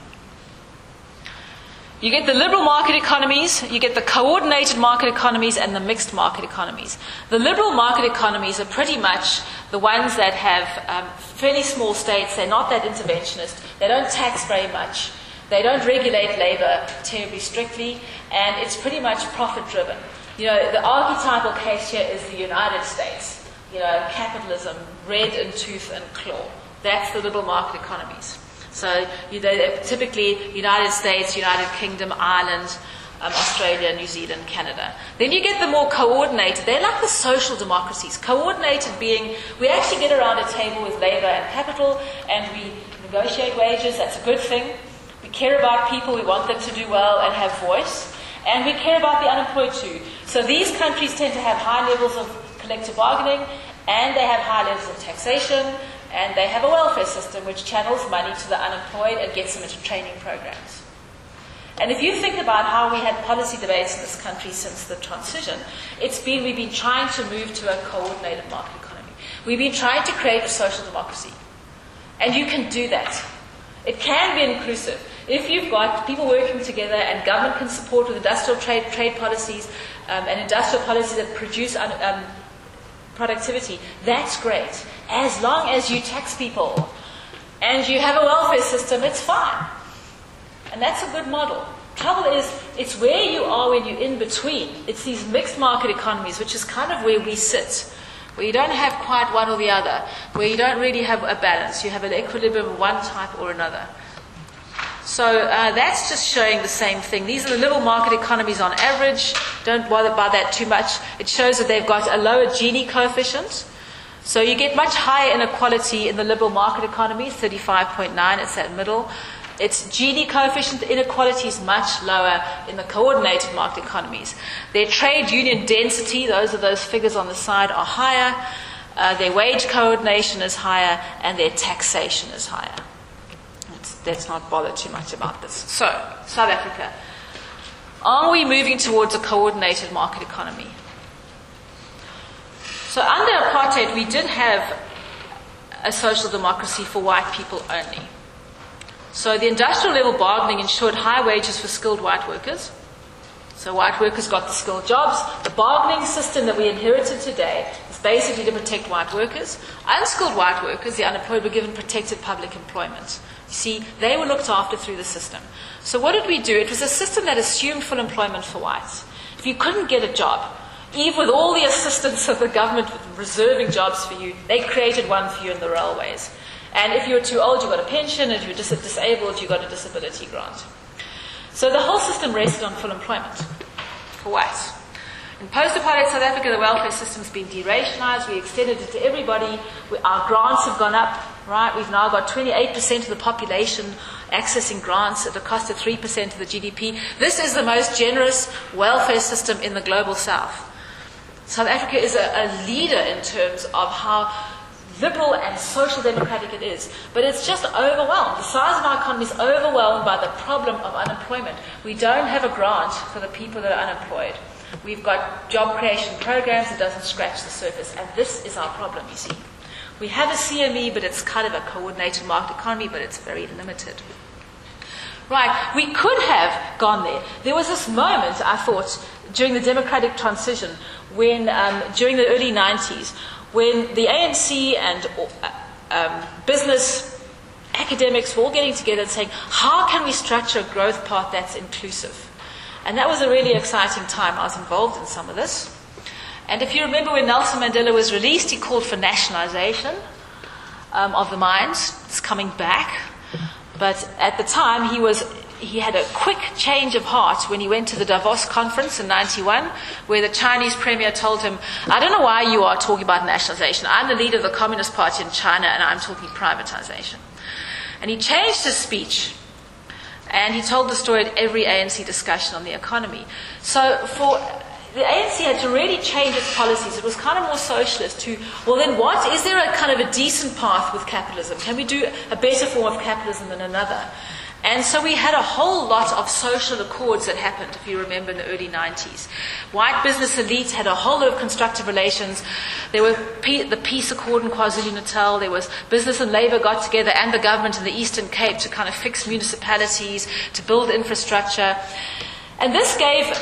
You get the liberal market economies, you get the coordinated market economies, and the mixed market economies. The liberal market economies are pretty much the ones that have fairly small states. They're not that interventionist. They don't tax very much. They don't regulate labor terribly strictly, and it's pretty much profit-driven. You know, the archetypal case here is the United States. You know, capitalism, red in tooth and claw. That's the liberal market economies. So typically United States, United Kingdom, Ireland, Australia, New Zealand, Canada. Then you get the more coordinated. They're like the social democracies. Coordinated being, we actually get around a table with labour and capital and we negotiate wages. That's a good thing. We care about people. We want them to do well and have voice. And we care about the unemployed too. So these countries tend to have high levels of collective bargaining and they have high levels of taxation. And they have a welfare system which channels money to the unemployed and gets them into training programs. And if you think about how we had policy debates in this country since the transition, we've been trying to move to a coordinated market economy. We've been trying to create a social democracy. And you can do that. It can be inclusive. If you've got people working together and government can support with industrial trade policies and industrial policies that produce productivity, that's great. As long as you tax people and you have a welfare system, it's fine. And that's a good model. Trouble is, it's where you are when you're in between. It's these mixed market economies, which is kind of where we sit. where you don't have quite one or the other, where you don't really have a balance. You have an equilibrium of one type or another. So that's just showing the same thing. These are the liberal market economies on average. Don't bother by that too much. It shows that they've got a lower Gini coefficient. So you get much higher inequality in the liberal market economies, 35.9, it's that middle. Its Gini coefficient inequality is much lower in the coordinated market economies. Their trade union density, those are those figures on the side, are higher. Their wage coordination is higher, and their taxation is higher. Let's not bother too much about this. So, South Africa. Are we moving towards a coordinated market economy? So under apartheid, we did have a social democracy for white people only. So the industrial level bargaining ensured high wages for skilled white workers. So white workers got the skilled jobs. The bargaining system that we inherited today is basically to protect white workers. Unskilled white workers, the unemployed, were given protected public employment. You see, they were looked after through the system. So what did we do? It was a system that assumed full employment for whites. If you couldn't get a job, even with all the assistance of the government reserving jobs for you, they created one for you in the railways. And if you were too old, you got a pension. If you were disabled, you got a disability grant. So the whole system rested on full employment for whites. In post-apartheid South Africa, the welfare system's been derationalised. We extended it to everybody. Our grants have gone up, right? We've now got 28% of the population accessing grants at a cost of 3% of the GDP. This is the most generous welfare system in the global south. South Africa is a leader in terms of how liberal and social democratic it is. But it's just overwhelmed. The size of our economy is overwhelmed by the problem of unemployment. We don't have a grant for the people that are unemployed. We've got job creation programs that doesn't scratch the surface. And this is our problem, you see. We have a CME, but it's kind of a coordinated market economy, but it's very limited. Right, we could have gone there. There was this moment, I thought, during the democratic transition, when during the early 90s, when the ANC and business academics were all getting together and saying, how can we structure a growth path that's inclusive? And that was a really exciting time. I was involved in some of this. And if you remember when Nelson Mandela was released, he called for nationalization of the mines. It's coming back. But at the time, he had a quick change of heart when he went to the Davos conference in 91, where the Chinese premier told him, I don't know why you are talking about nationalization. I'm the leader of the Communist Party in China, and I'm talking privatization. And he changed his speech. And he told the story at every ANC discussion on the economy. So the ANC had to really change its policies. It was kind of more socialist to, well then what? Is there a kind of a decent path with capitalism? Can we do a better form of capitalism than another? And so we had a whole lot of social accords that happened, if you remember, in the early 90s. White business elites had a whole lot of constructive relations. There were the Peace Accord in KwaZulu-Natal. There was business and labour got together and the government in the Eastern Cape to kind of fix municipalities, to build infrastructure. And this gave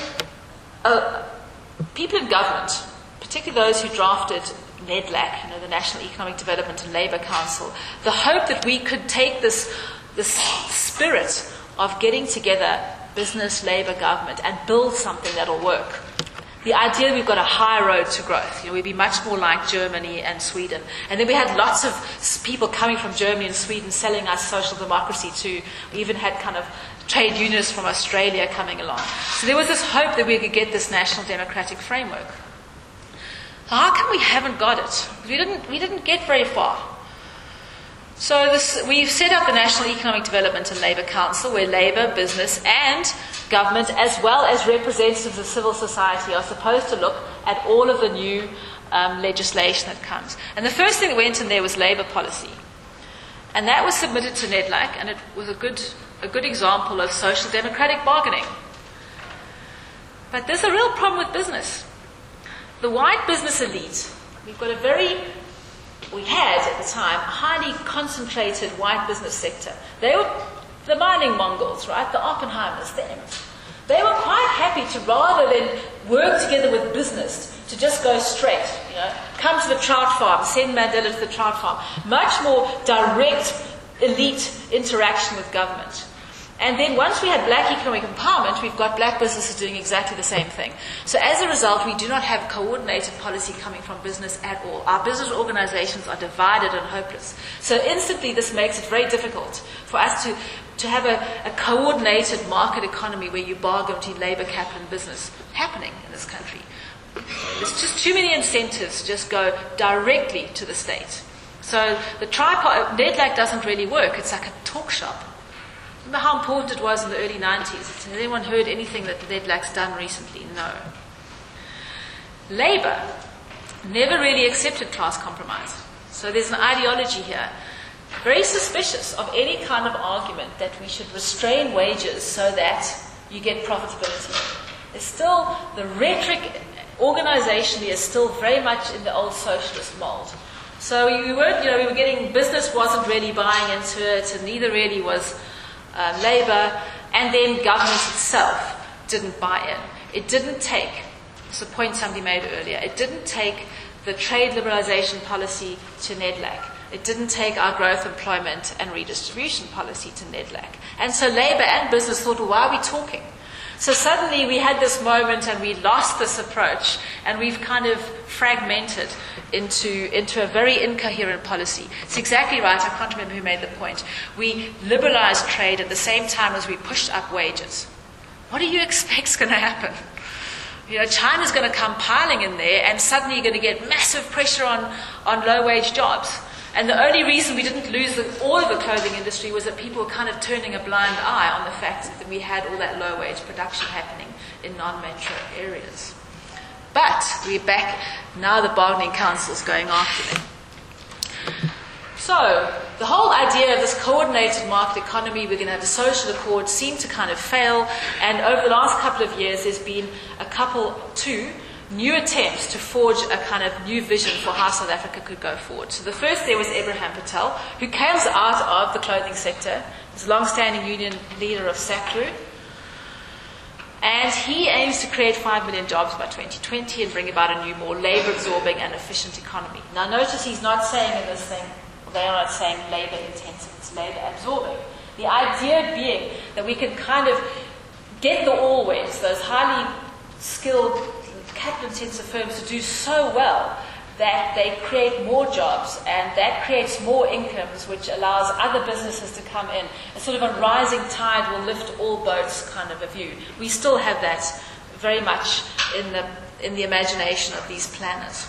people in government, particularly those who drafted NEDLAC, the National Economic Development and Labour Council, the hope that we could take this spirit of getting together business, labour, government and build something that'll work. The idea we've got a high road to growth. We'd be much more like Germany and Sweden. And then we had lots of people coming from Germany and Sweden selling us social democracy too. We even had kind of trade unionists from Australia coming along. So there was this hope that we could get this national democratic framework. How come we haven't got it? We didn't get very far. So we've set up the National Economic Development and Labour Council, where labour, business and government, as well as representatives of civil society, are supposed to look at all of the new legislation that comes. And the first thing that went in there was labour policy. And that was submitted to NEDLAC, and it was a good example of social democratic bargaining. But there's a real problem with business. The white business elite, we had at the time a highly concentrated white business sector. They were the mining Mongols, right? The Oppenheimers, the Emmets. They were quite happy to, rather than work together with business, to just go straight, come to the trout farm, send Mandela to the trout farm. Much more direct elite interaction with government. And then once we had black economic empowerment, we've got black businesses doing exactly the same thing. So as a result, we do not have coordinated policy coming from business at all. Our business organizations are divided and hopeless. So instantly this makes it very difficult for us to have a coordinated market economy where you bargain between labor, capital and business happening in this country. There's just too many incentives just go directly to the state. So the NEDLAC doesn't really work. It's like a talk shop. Remember how important it was in the early 90s? Has anyone heard anything that the NEDLAC's done recently? No. Labour never really accepted class compromise. So there's an ideology here, very suspicious of any kind of argument that we should restrain wages so that you get profitability. There's still, the rhetoric organizationally is still very much in the old socialist mold. So we were getting, business wasn't really buying into it, and neither really was Labour, and then government itself didn't buy in. It didn't take, it's a point somebody made earlier, it didn't take the trade liberalisation policy to NEDLAC. It didn't take our growth, employment and redistribution policy to NEDLAC. And so Labour and business thought, well, why are we talking? So suddenly we had this moment and we lost this approach, and we've kind of fragmented into a very incoherent policy. It's exactly right. I can't remember who made the point. We liberalized trade at the same time as we pushed up wages. What do you expect's going to happen? China's going to come piling in there, and suddenly you're going to get massive pressure on low-wage jobs. And the only reason we didn't lose all of the clothing industry was that people were kind of turning a blind eye on the fact that we had all that low-wage production happening in non-metro areas. But we're back, now the bargaining council's going after them. So the whole idea of this coordinated market economy, we're going to have a social accord, seemed to kind of fail. And over the last couple of years, there's been two new attempts to forge a kind of new vision for how South Africa could go forward. So the first there was Abraham Patel, who comes out of the clothing sector. He's a long-standing union leader of SACLU. And he aims to create 5 million jobs by 2020 and bring about a new, more labour-absorbing and efficient economy. Now notice he's not saying in this thing, they are not saying labour-intensive, it's labour-absorbing. The idea being that we can kind of get the Allways, those highly skilled capital-intensive firms, to do so well that they create more jobs, and that creates more incomes, which allows other businesses to come in. A sort of a rising tide will lift all boats kind of a view. We still have that very much in the imagination of these planners.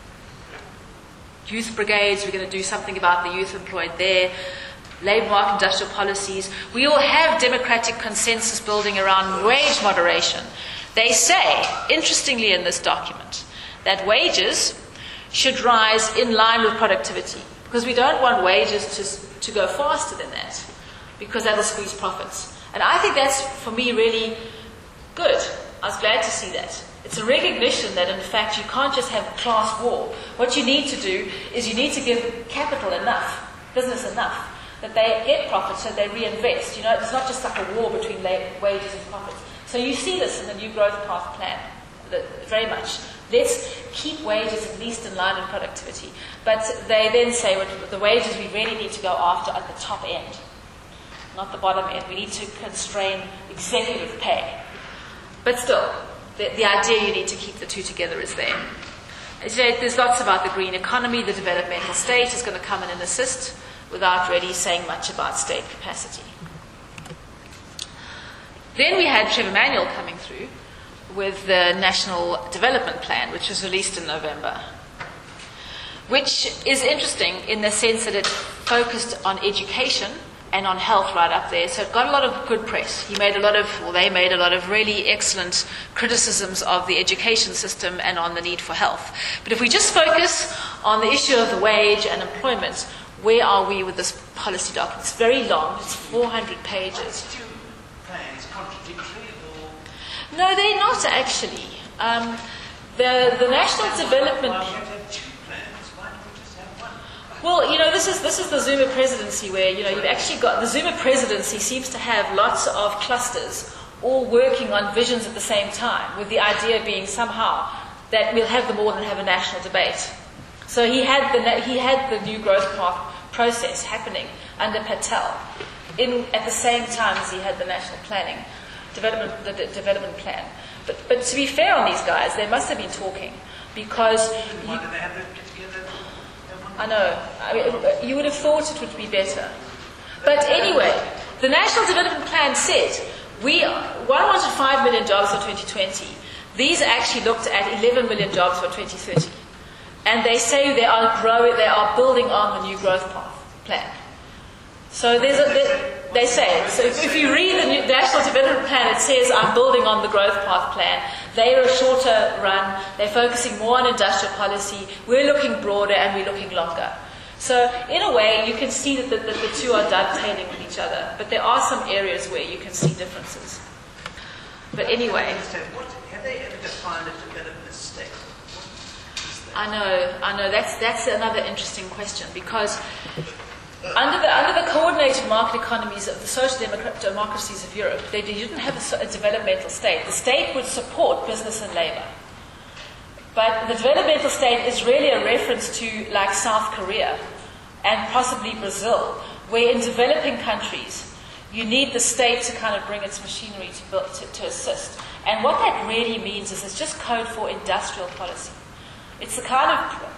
Youth brigades, we're going to do something about the youth employed there. Labour market industrial policies. We all have democratic consensus building around wage moderation. They say, interestingly in this document, that wages should rise in line with productivity, because we don't want wages to go faster than that, because that'll squeeze profits. And I think that's, for me, really good. I was glad to see that. It's a recognition that, in fact, you can't just have a class war. What you need to do is you need to give capital enough, business enough, that they get profits so they reinvest. It's not just like a war between wages and profits. So you see this in the New Growth Path plan, very much. Let's keep wages at least in line with productivity. But they then say with the wages we really need to go after at the top end, not the bottom end. We need to constrain executive pay. But still, the idea you need to keep the two together is there. There's lots about the green economy. The developmental state is going to come in and assist without really saying much about state capacity. Then we had Trevor Manuel coming through with the National Development Plan, which was released in November, which is interesting in the sense that it focused on education and on health right up there. So it got a lot of good press. They made a lot of really excellent criticisms of the education system and on the need for health. But if we just focus on the issue of the wage and employment, where are we with this policy document? It's very long. It's 400 pages. Plans contradictory or? No, they're not actually. The National Development. Why do you have two plans? Why don't we just have one? Well, this is the Zuma presidency where you've actually got the Zuma presidency seems to have lots of clusters all working on visions at the same time, with the idea being somehow that we'll have them all and have a national debate. So he had the New Growth Path process happening under Patel. at the same time as he had the national planning, development plan. But to be fair on these guys, they must have been talking, because Why did they have them get together? I know, you would have thought it would be better. But anyway, the National Development Plan said one wanted 5 million jobs for 2020. These actually looked at 11 million jobs for 2030. And they say they are building on the new growth plan. So they say, so if you read the National Development Plan, it says, I'm building on the growth path plan. They're a shorter run. They're focusing more on industrial policy. We're looking broader and we're looking longer. So in a way, you can see that the two are dovetailing with each other. But there are some areas where you can see differences. But anyway. Have they ever defined a development state? I know. That's another interesting question, because under the coordinated market economies of the social democracies of Europe, they didn't have a developmental state. The state would support business and labor. But the developmental state is really a reference to like South Korea and possibly Brazil, where in developing countries you need the state to kind of bring its machinery to assist. And what that really means is it's just code for industrial policy. It's the kind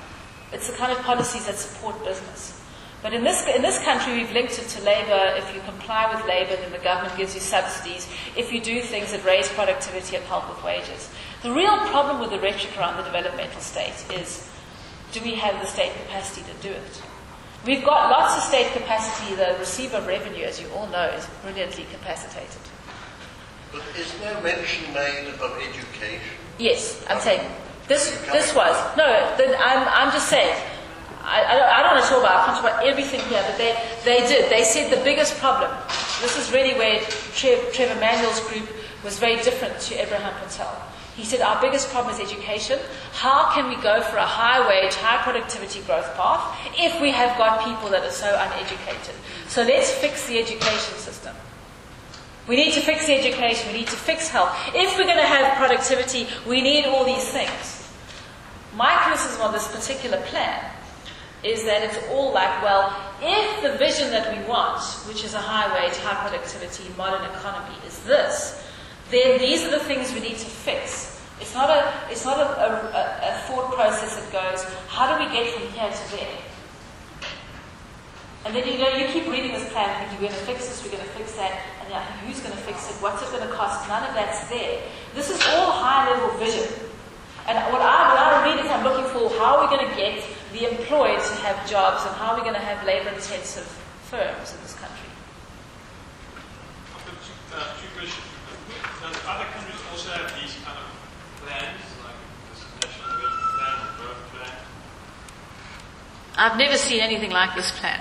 of policies that support business. But in this country, we've linked it to labor. If you comply with labor, then the government gives you subsidies. If you do things that raise productivity and help with wages. The real problem with the rhetoric around the developmental state is, do we have the state capacity to do it? We've got lots of state capacity. The receiver of revenue, as you all know, is brilliantly capacitated. But is no mention made of education? Yes, I'm saying this was. No, I'm just saying. I don't want to talk about everything here, but they did. They said the biggest problem, this is really where Trevor Manuel's group was very different to Abraham Patel. He said our biggest problem is education. How can we go for a high wage, high productivity growth path if we have got people that are so uneducated? So let's fix the education system. We need to fix the education. We need to fix health. If we're going to have productivity, we need all these things. My criticism of this particular plan is that it's all like, well, if the vision that we want, which is a high wage, high productivity, modern economy, is this, then these are the things we need to fix. It's not a thought process that goes, how do we get from here to there? And then you keep reading this plan thinking, we're going to fix this, we're going to fix that, and who's going to fix it, what's it going to cost? None of that's there. This is all high-level vision. And when I read it, I'm looking for how are we going to get the employed to have jobs, and how are we going to have labor-intensive firms in this country? I've got two questions. Does other countries also have these kind of plans, like this national development plan or growth plan? I've never seen anything like this plan.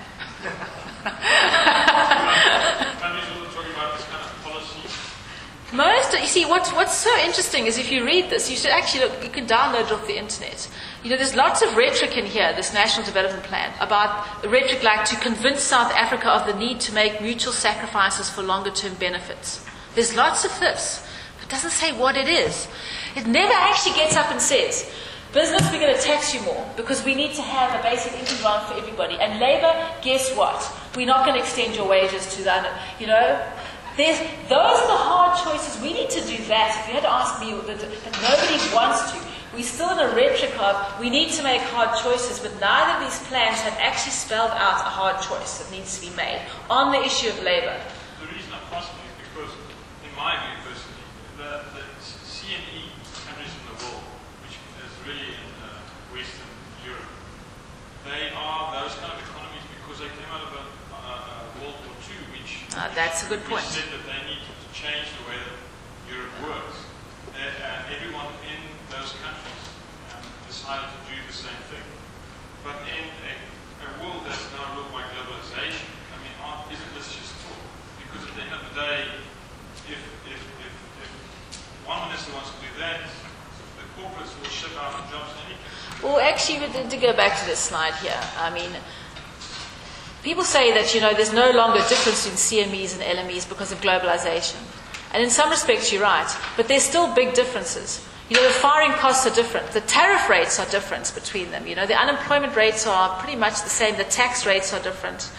Countries also talking about this kind of policy. You see, what's so interesting is if you read this, you should actually look, you can download it off the internet. There's lots of rhetoric in here, this National Development Plan, about rhetoric like to convince South Africa of the need to make mutual sacrifices for longer-term benefits. There's lots of this, but it doesn't say what it is. It never actually gets up and says, business, we're going to tax you more because we need to have a basic income grant for everybody. And labor, guess what? We're not going to extend your wages to the, those are the hard choices. We need to do that. If you had to ask me, but nobody wants to. We're still in a rhetoric of we need to make hard choices, but neither of these plans have actually spelled out a hard choice that needs to be made on the issue of labor. The reason I'm asking is because, in my view personally, the CNE countries in the world, which is really in Western Europe, they are those kind of economies because they came out of World War II, which that's a good point. Said that they need to change the way that Europe works. Everyone in those countries decided to do the same thing. But in a world that's now ruled by globalization, isn't this just talk? Because at the end of the day, if one minister wants to do that, the corporates will ship out the jobs in any country. Well, actually, to go back to this slide here, people say that, there's no longer difference in CMEs and LMEs because of globalization. And in some respects, you're right. But there's still big differences. The firing costs are different. The tariff rates are different between them. The unemployment rates are pretty much the same. The tax rates are different.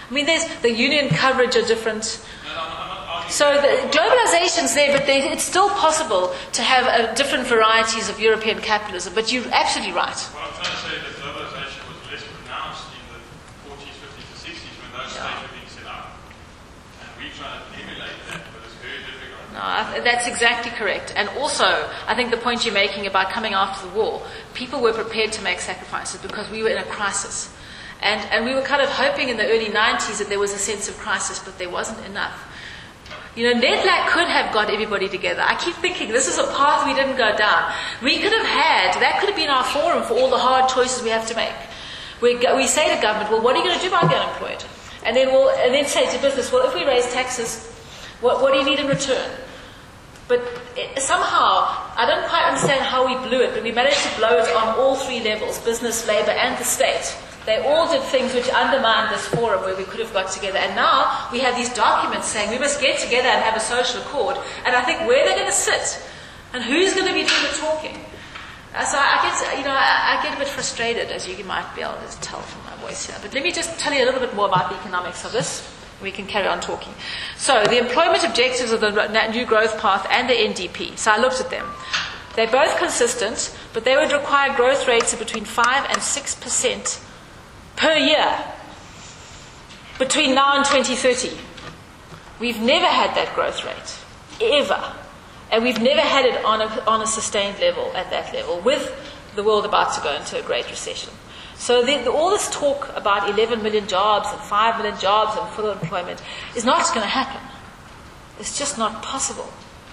I mean, there's the union coverage are different. No, I'm not arguing. So the globalization's there, but it's still possible to have different varieties of European capitalism. But you're absolutely right. Well, I'm trying to say that globalization was less pronounced in the 40s, 50s, and 60s when those states were being set up. And we're trying to emulate that, but it's very difficult. No, that's exactly correct. And also, I think the point you're making about coming after the war, people were prepared to make sacrifices because we were in a crisis. And we were kind of hoping in the early 90s that there was a sense of crisis, but there wasn't enough. You know, NEDLAC could have got everybody together. I keep thinking this is a path we didn't go down. We could have that could have been our forum for all the hard choices we have to make. We say to government, well, what are you going to do about the unemployed? And then say to business, well, if we raise taxes, what do you need in return? But somehow, I don't quite understand how we blew it, but we managed to blow it on all three levels, business, labour and the state. They all did things which undermined this forum where we could have got together. And now we have these documents saying we must get together and have a social accord. And I think where they're going to sit and who's going to be doing the talking. So I get a bit frustrated, as you might be able to tell from my voice here. But let me just tell you a little bit more about the economics of this. We can carry on talking. So the employment objectives of the New Growth Path and the NDP. So I looked at them. They're both consistent, but they would require growth rates of between 5 and 6% per year between now and 2030. We've never had that growth rate, ever. And we've never had it on a sustained level at that level, with the world about to go into a great recession. So all this talk about 11 million jobs and 5 million jobs and full employment is not going to happen. It's just not possible.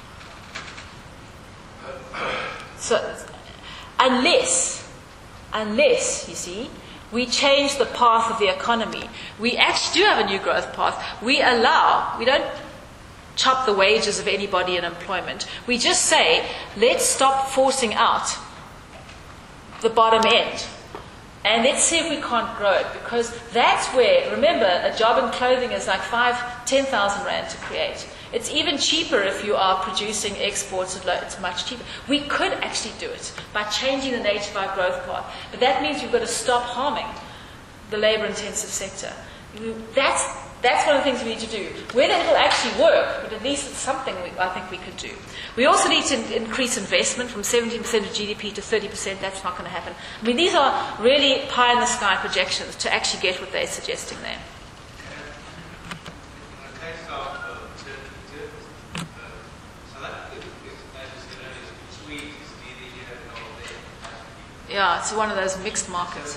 So unless, you see, we change the path of the economy. We actually do have a new growth path. We don't chop the wages of anybody in employment. We just say, let's stop forcing out the bottom end. And let's see if we can't grow it. Because that's where, remember, a job in clothing is like 10,000 rand to create. It's even cheaper if you are producing exports. It's much cheaper. We could actually do it by changing the nature of our growth path. But that means we've got to stop harming the labour-intensive sector. That's one of the things we need to do. Whether it will actually work, but at least it's something I think we could do. We also need to increase investment from 17% of GDP to 30%. That's not going to happen. I mean, these are really pie-in-the-sky projections to actually get what they're suggesting there. Yeah, it's one of those mixed markets.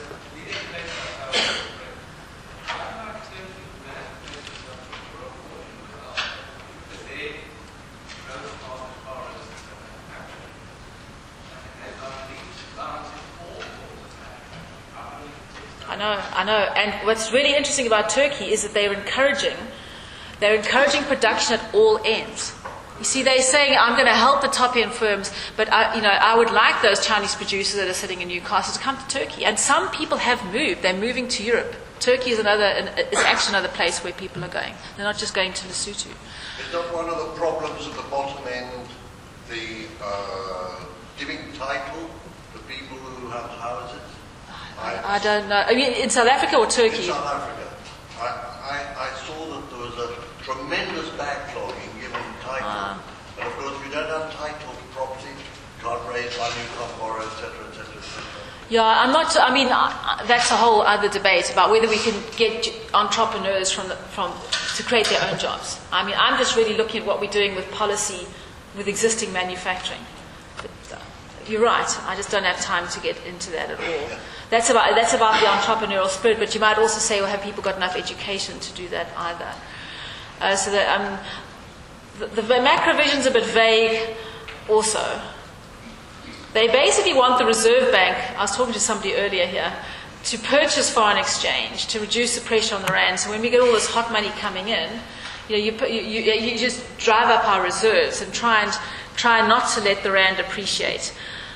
I know. And what's really interesting about Turkey is that they're encouraging production at all ends. You see, they're saying, I'm going to help the top-end firms, but I would like those Chinese producers that are sitting in Newcastle to come to Turkey. And some people have moved. They're moving to Europe. Turkey is actually another place where people are going. They're not just going to Lesotho. Is not one of the problems at the bottom end the giving title to people who have houses? I don't know. I mean, in South Africa or Turkey? In South Africa. I saw that there was a tremendous backlog in giving title. And of course, if you don't have title to property, you can't raise money, you can't borrow, etc., etc., etc. Yeah, that's a whole other debate about whether we can get entrepreneurs to create their own jobs. I mean, I'm just really looking at what we're doing with policy, with existing manufacturing. But, you're right. I just don't have time to get into that at all. That's about the entrepreneurial spirit. But you might also say, well, have people got enough education to do that either? So that the macro vision's a bit vague. Also, they basically want the Reserve Bank. I was talking to somebody earlier here to purchase foreign exchange to reduce the pressure on the rand. So when we get all this hot money coming in, you just drive up our reserves and try not to let the rand appreciate.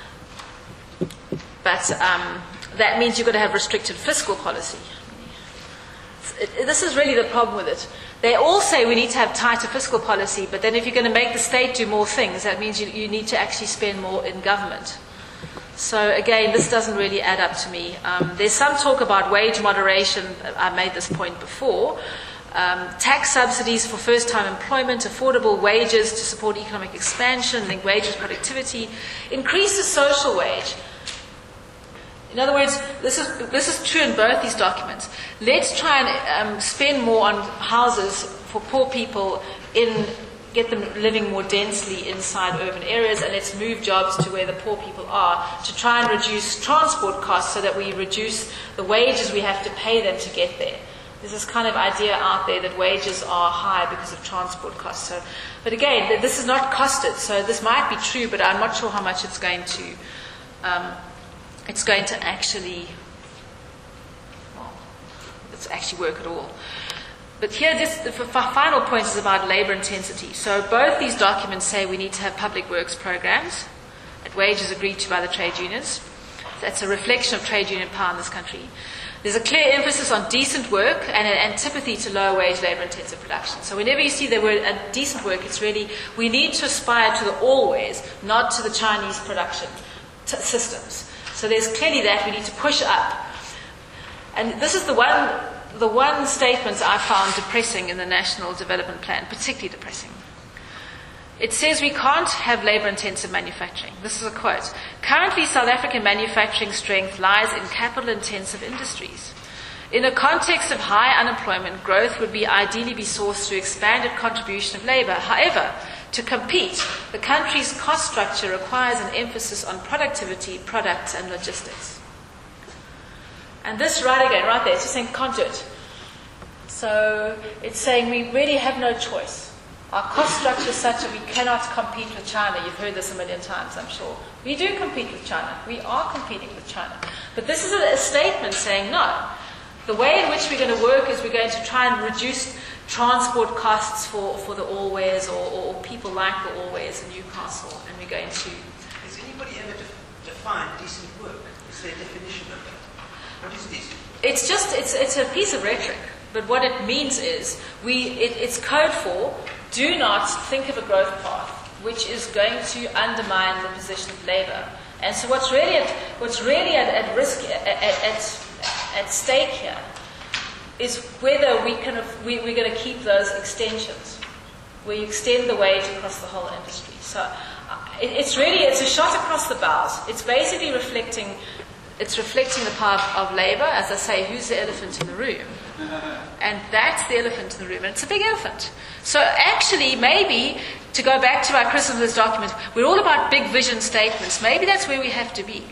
But that means you've got to have restricted fiscal policy. This is really the problem with it. They all say we need to have tighter fiscal policy, but then if you're going to make the state do more things, that means you need to actually spend more in government. So again, this doesn't really add up to me. There's some talk about wage moderation. I made this point before. Tax subsidies for first-time employment, affordable wages to support economic expansion, link wages, productivity, increase the social wage. In other words, this is true in both these documents. Let's try and spend more on houses for poor people, get them living more densely inside urban areas, and let's move jobs to where the poor people are to try and reduce transport costs so that we reduce the wages we have to pay them to get there. There's this kind of idea out there that wages are high because of transport costs. So, but again, this is not costed, so this might be true, but I'm not sure how much it's going to actually work at all. But here, the final point is about labour intensity. So both these documents say we need to have public works programs at wages agreed to by the trade unions. That's a reflection of trade union power in this country. There's a clear emphasis on decent work and an antipathy to low wage labour intensive production. So whenever you see the word decent work, it's really, we need to aspire to the always, not to the Chinese production systems. So there's clearly that we need to push up. And this is the one statement I found depressing in the National Development Plan, particularly depressing. It says we can't have labour-intensive manufacturing. This is a quote. Currently, South African manufacturing strength lies in capital-intensive industries. In a context of high unemployment, growth would ideally be sourced through expanded contribution of labour. However, to compete, the country's cost structure requires an emphasis on productivity, products, and logistics. And this right there, it's just saying can't do it. So it's saying we really have no choice. Our cost structure is such that we cannot compete with China. You've heard this a million times, I'm sure. We do compete with China. We are competing with China. But this is a statement saying no. The way in which we're going to work is we're going to try and reduce transport costs for the Allways or people like the Allways in Newcastle. And we're going to... Has anybody ever defined decent work? Is there a definition of that? What is decent? It's a piece of rhetoric. But what it means is it's code for do not think of a growth path which is going to undermine the position of labour. And so what's really at risk at stake here is whether we're going to keep those extensions where you extend the wage across the whole industry. So it's a shot across the bows. It's basically reflecting the power of labour. As I say, who's the elephant in the room? And that's the elephant in the room, and it's a big elephant. So actually, maybe, to go back to our criticism of this document, we're all about big vision statements. Maybe that's where we have to be.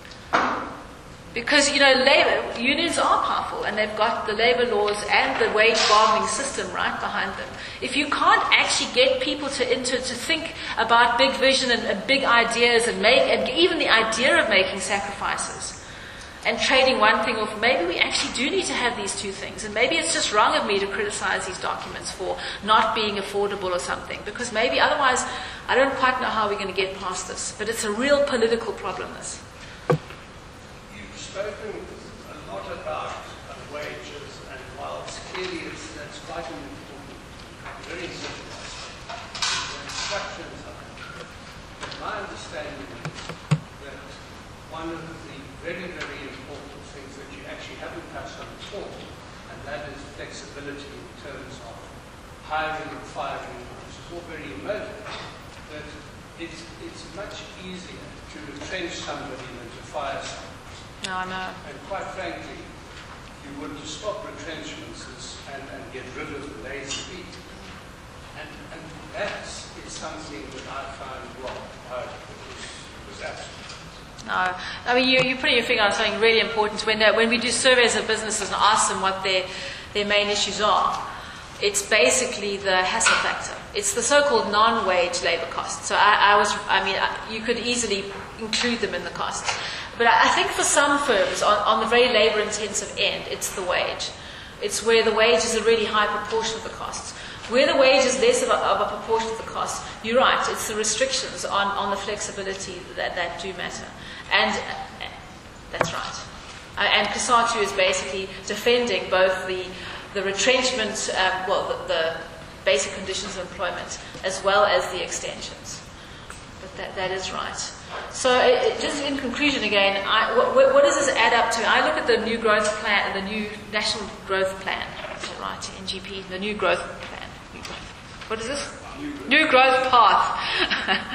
Because, labor unions are powerful, and they've got the labour laws and the wage bargaining system right behind them. If you can't actually get people to think about big vision and big ideas and even the idea of making sacrifices, and trading one thing off, maybe we actually do need to have these two things. And maybe it's just wrong of me to criticize these documents for not being affordable or something, because maybe otherwise I don't quite know how we're going to get past this. But it's a real political problem, this. You've spoken a lot about wages, and while it's clearly that's quite an important, very important aspect, the instructions are. My understanding is that one of the very, very important things that you actually haven't touched on at all, and that is flexibility in terms of hiring and firing, which is all very emotive, but it's much easier to retrench somebody than to fire somebody. No, I know. And quite frankly, you would to stop retrenchments and get rid of the lazy beat. And that is something that I found wrong. It was absolutely. No, I mean you're putting your finger on something really important. When we do surveys of businesses and ask them what their main issues are, it's basically the hassle factor. It's the so-called non-wage labour costs. So you could easily include them in the costs. But I think for some firms, on the very labour-intensive end, it's the wage. It's where the wage is a really high proportion of the costs. Where the wage is less of a proportion of the cost, you're right, it's the restrictions on the flexibility that do matter. And that's right. And COSATU is basically defending both the retrenchment, the basic conditions of employment, as well as the extensions. But that is right. So just in conclusion again, what does this add up to? I look at the new growth plan, the new national growth plan. Is that right? NGP, the new growth plan. New growth. What is this? New growth path.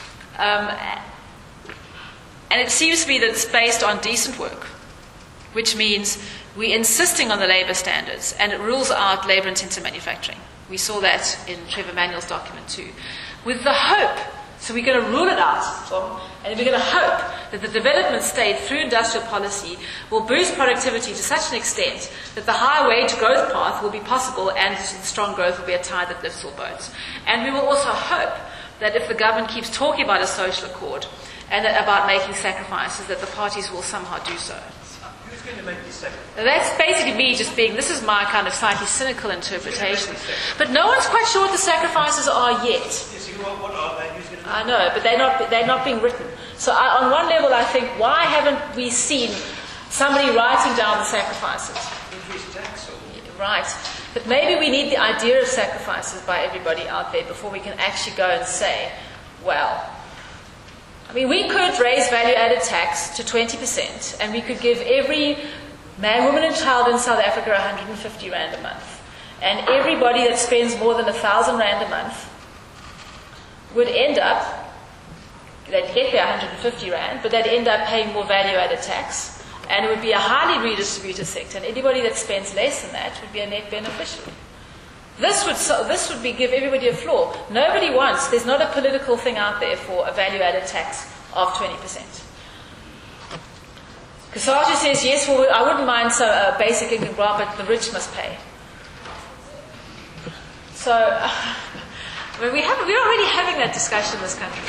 And it seems to me that it's based on decent work, which means we're insisting on the labour standards, and it rules out labour-intensive manufacturing. We saw that in Trevor Manuel's document too. With the hope, so we're going to rule it out, and we're going to hope that the development state through industrial policy will boost productivity to such an extent that the high wage growth path will be possible and strong growth will be a tide that lifts all boats. And we will also hope that if the government keeps talking about a social accord and about making sacrifices, that the parties will somehow do so. Who's going to make these sacrifices? That's basically me just being, this is my kind of slightly cynical interpretation. But no one's quite sure what the sacrifices are yet. Yes, what are they? Who's going to I know, but they're not being written. So on one level I think, why haven't we seen somebody writing down the sacrifices? increase tax? Or? Right. But maybe we need the idea of sacrifices by everybody out there before we can actually go and say, well, I mean, we could raise value-added tax to 20%, and we could give every man, woman, and child in South Africa 150 rand a month. And everybody that spends more than 1,000 rand a month would end up, they'd get their 150 rand, but they'd end up paying more value-added tax, and it would be a highly redistributed sector, and anybody that spends less than that would be a net beneficiary. This would give everybody a floor. Nobody wants, there's not a political thing out there for a value-added tax of 20%. Kasaju says, yes, well, I wouldn't mind a basic income grant, but the rich must pay. So, we're already having that discussion in this country.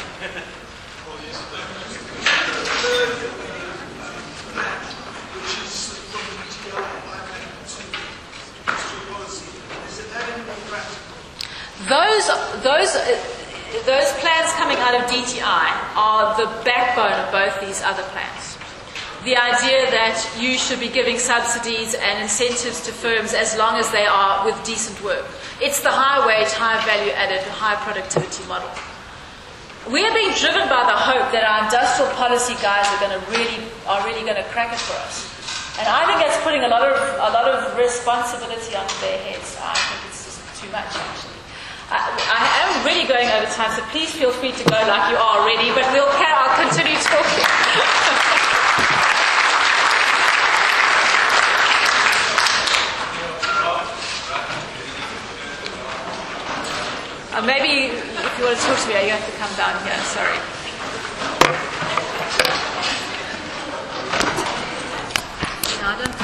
Those plans coming out of DTI are the backbone of both these other plans. The idea that you should be giving subsidies and incentives to firms as long as they are with decent work. It's the high wage, high value added, high productivity model. We are being driven by the hope that our industrial policy guys are really going to crack it for us. And I think that's putting a lot of responsibility onto their heads. I think it's just too much, actually. I am really going over time, so please feel free to go like you are already, but I'll continue talking. Maybe if you want to talk to me, you have to come down here. Sorry. No, I don't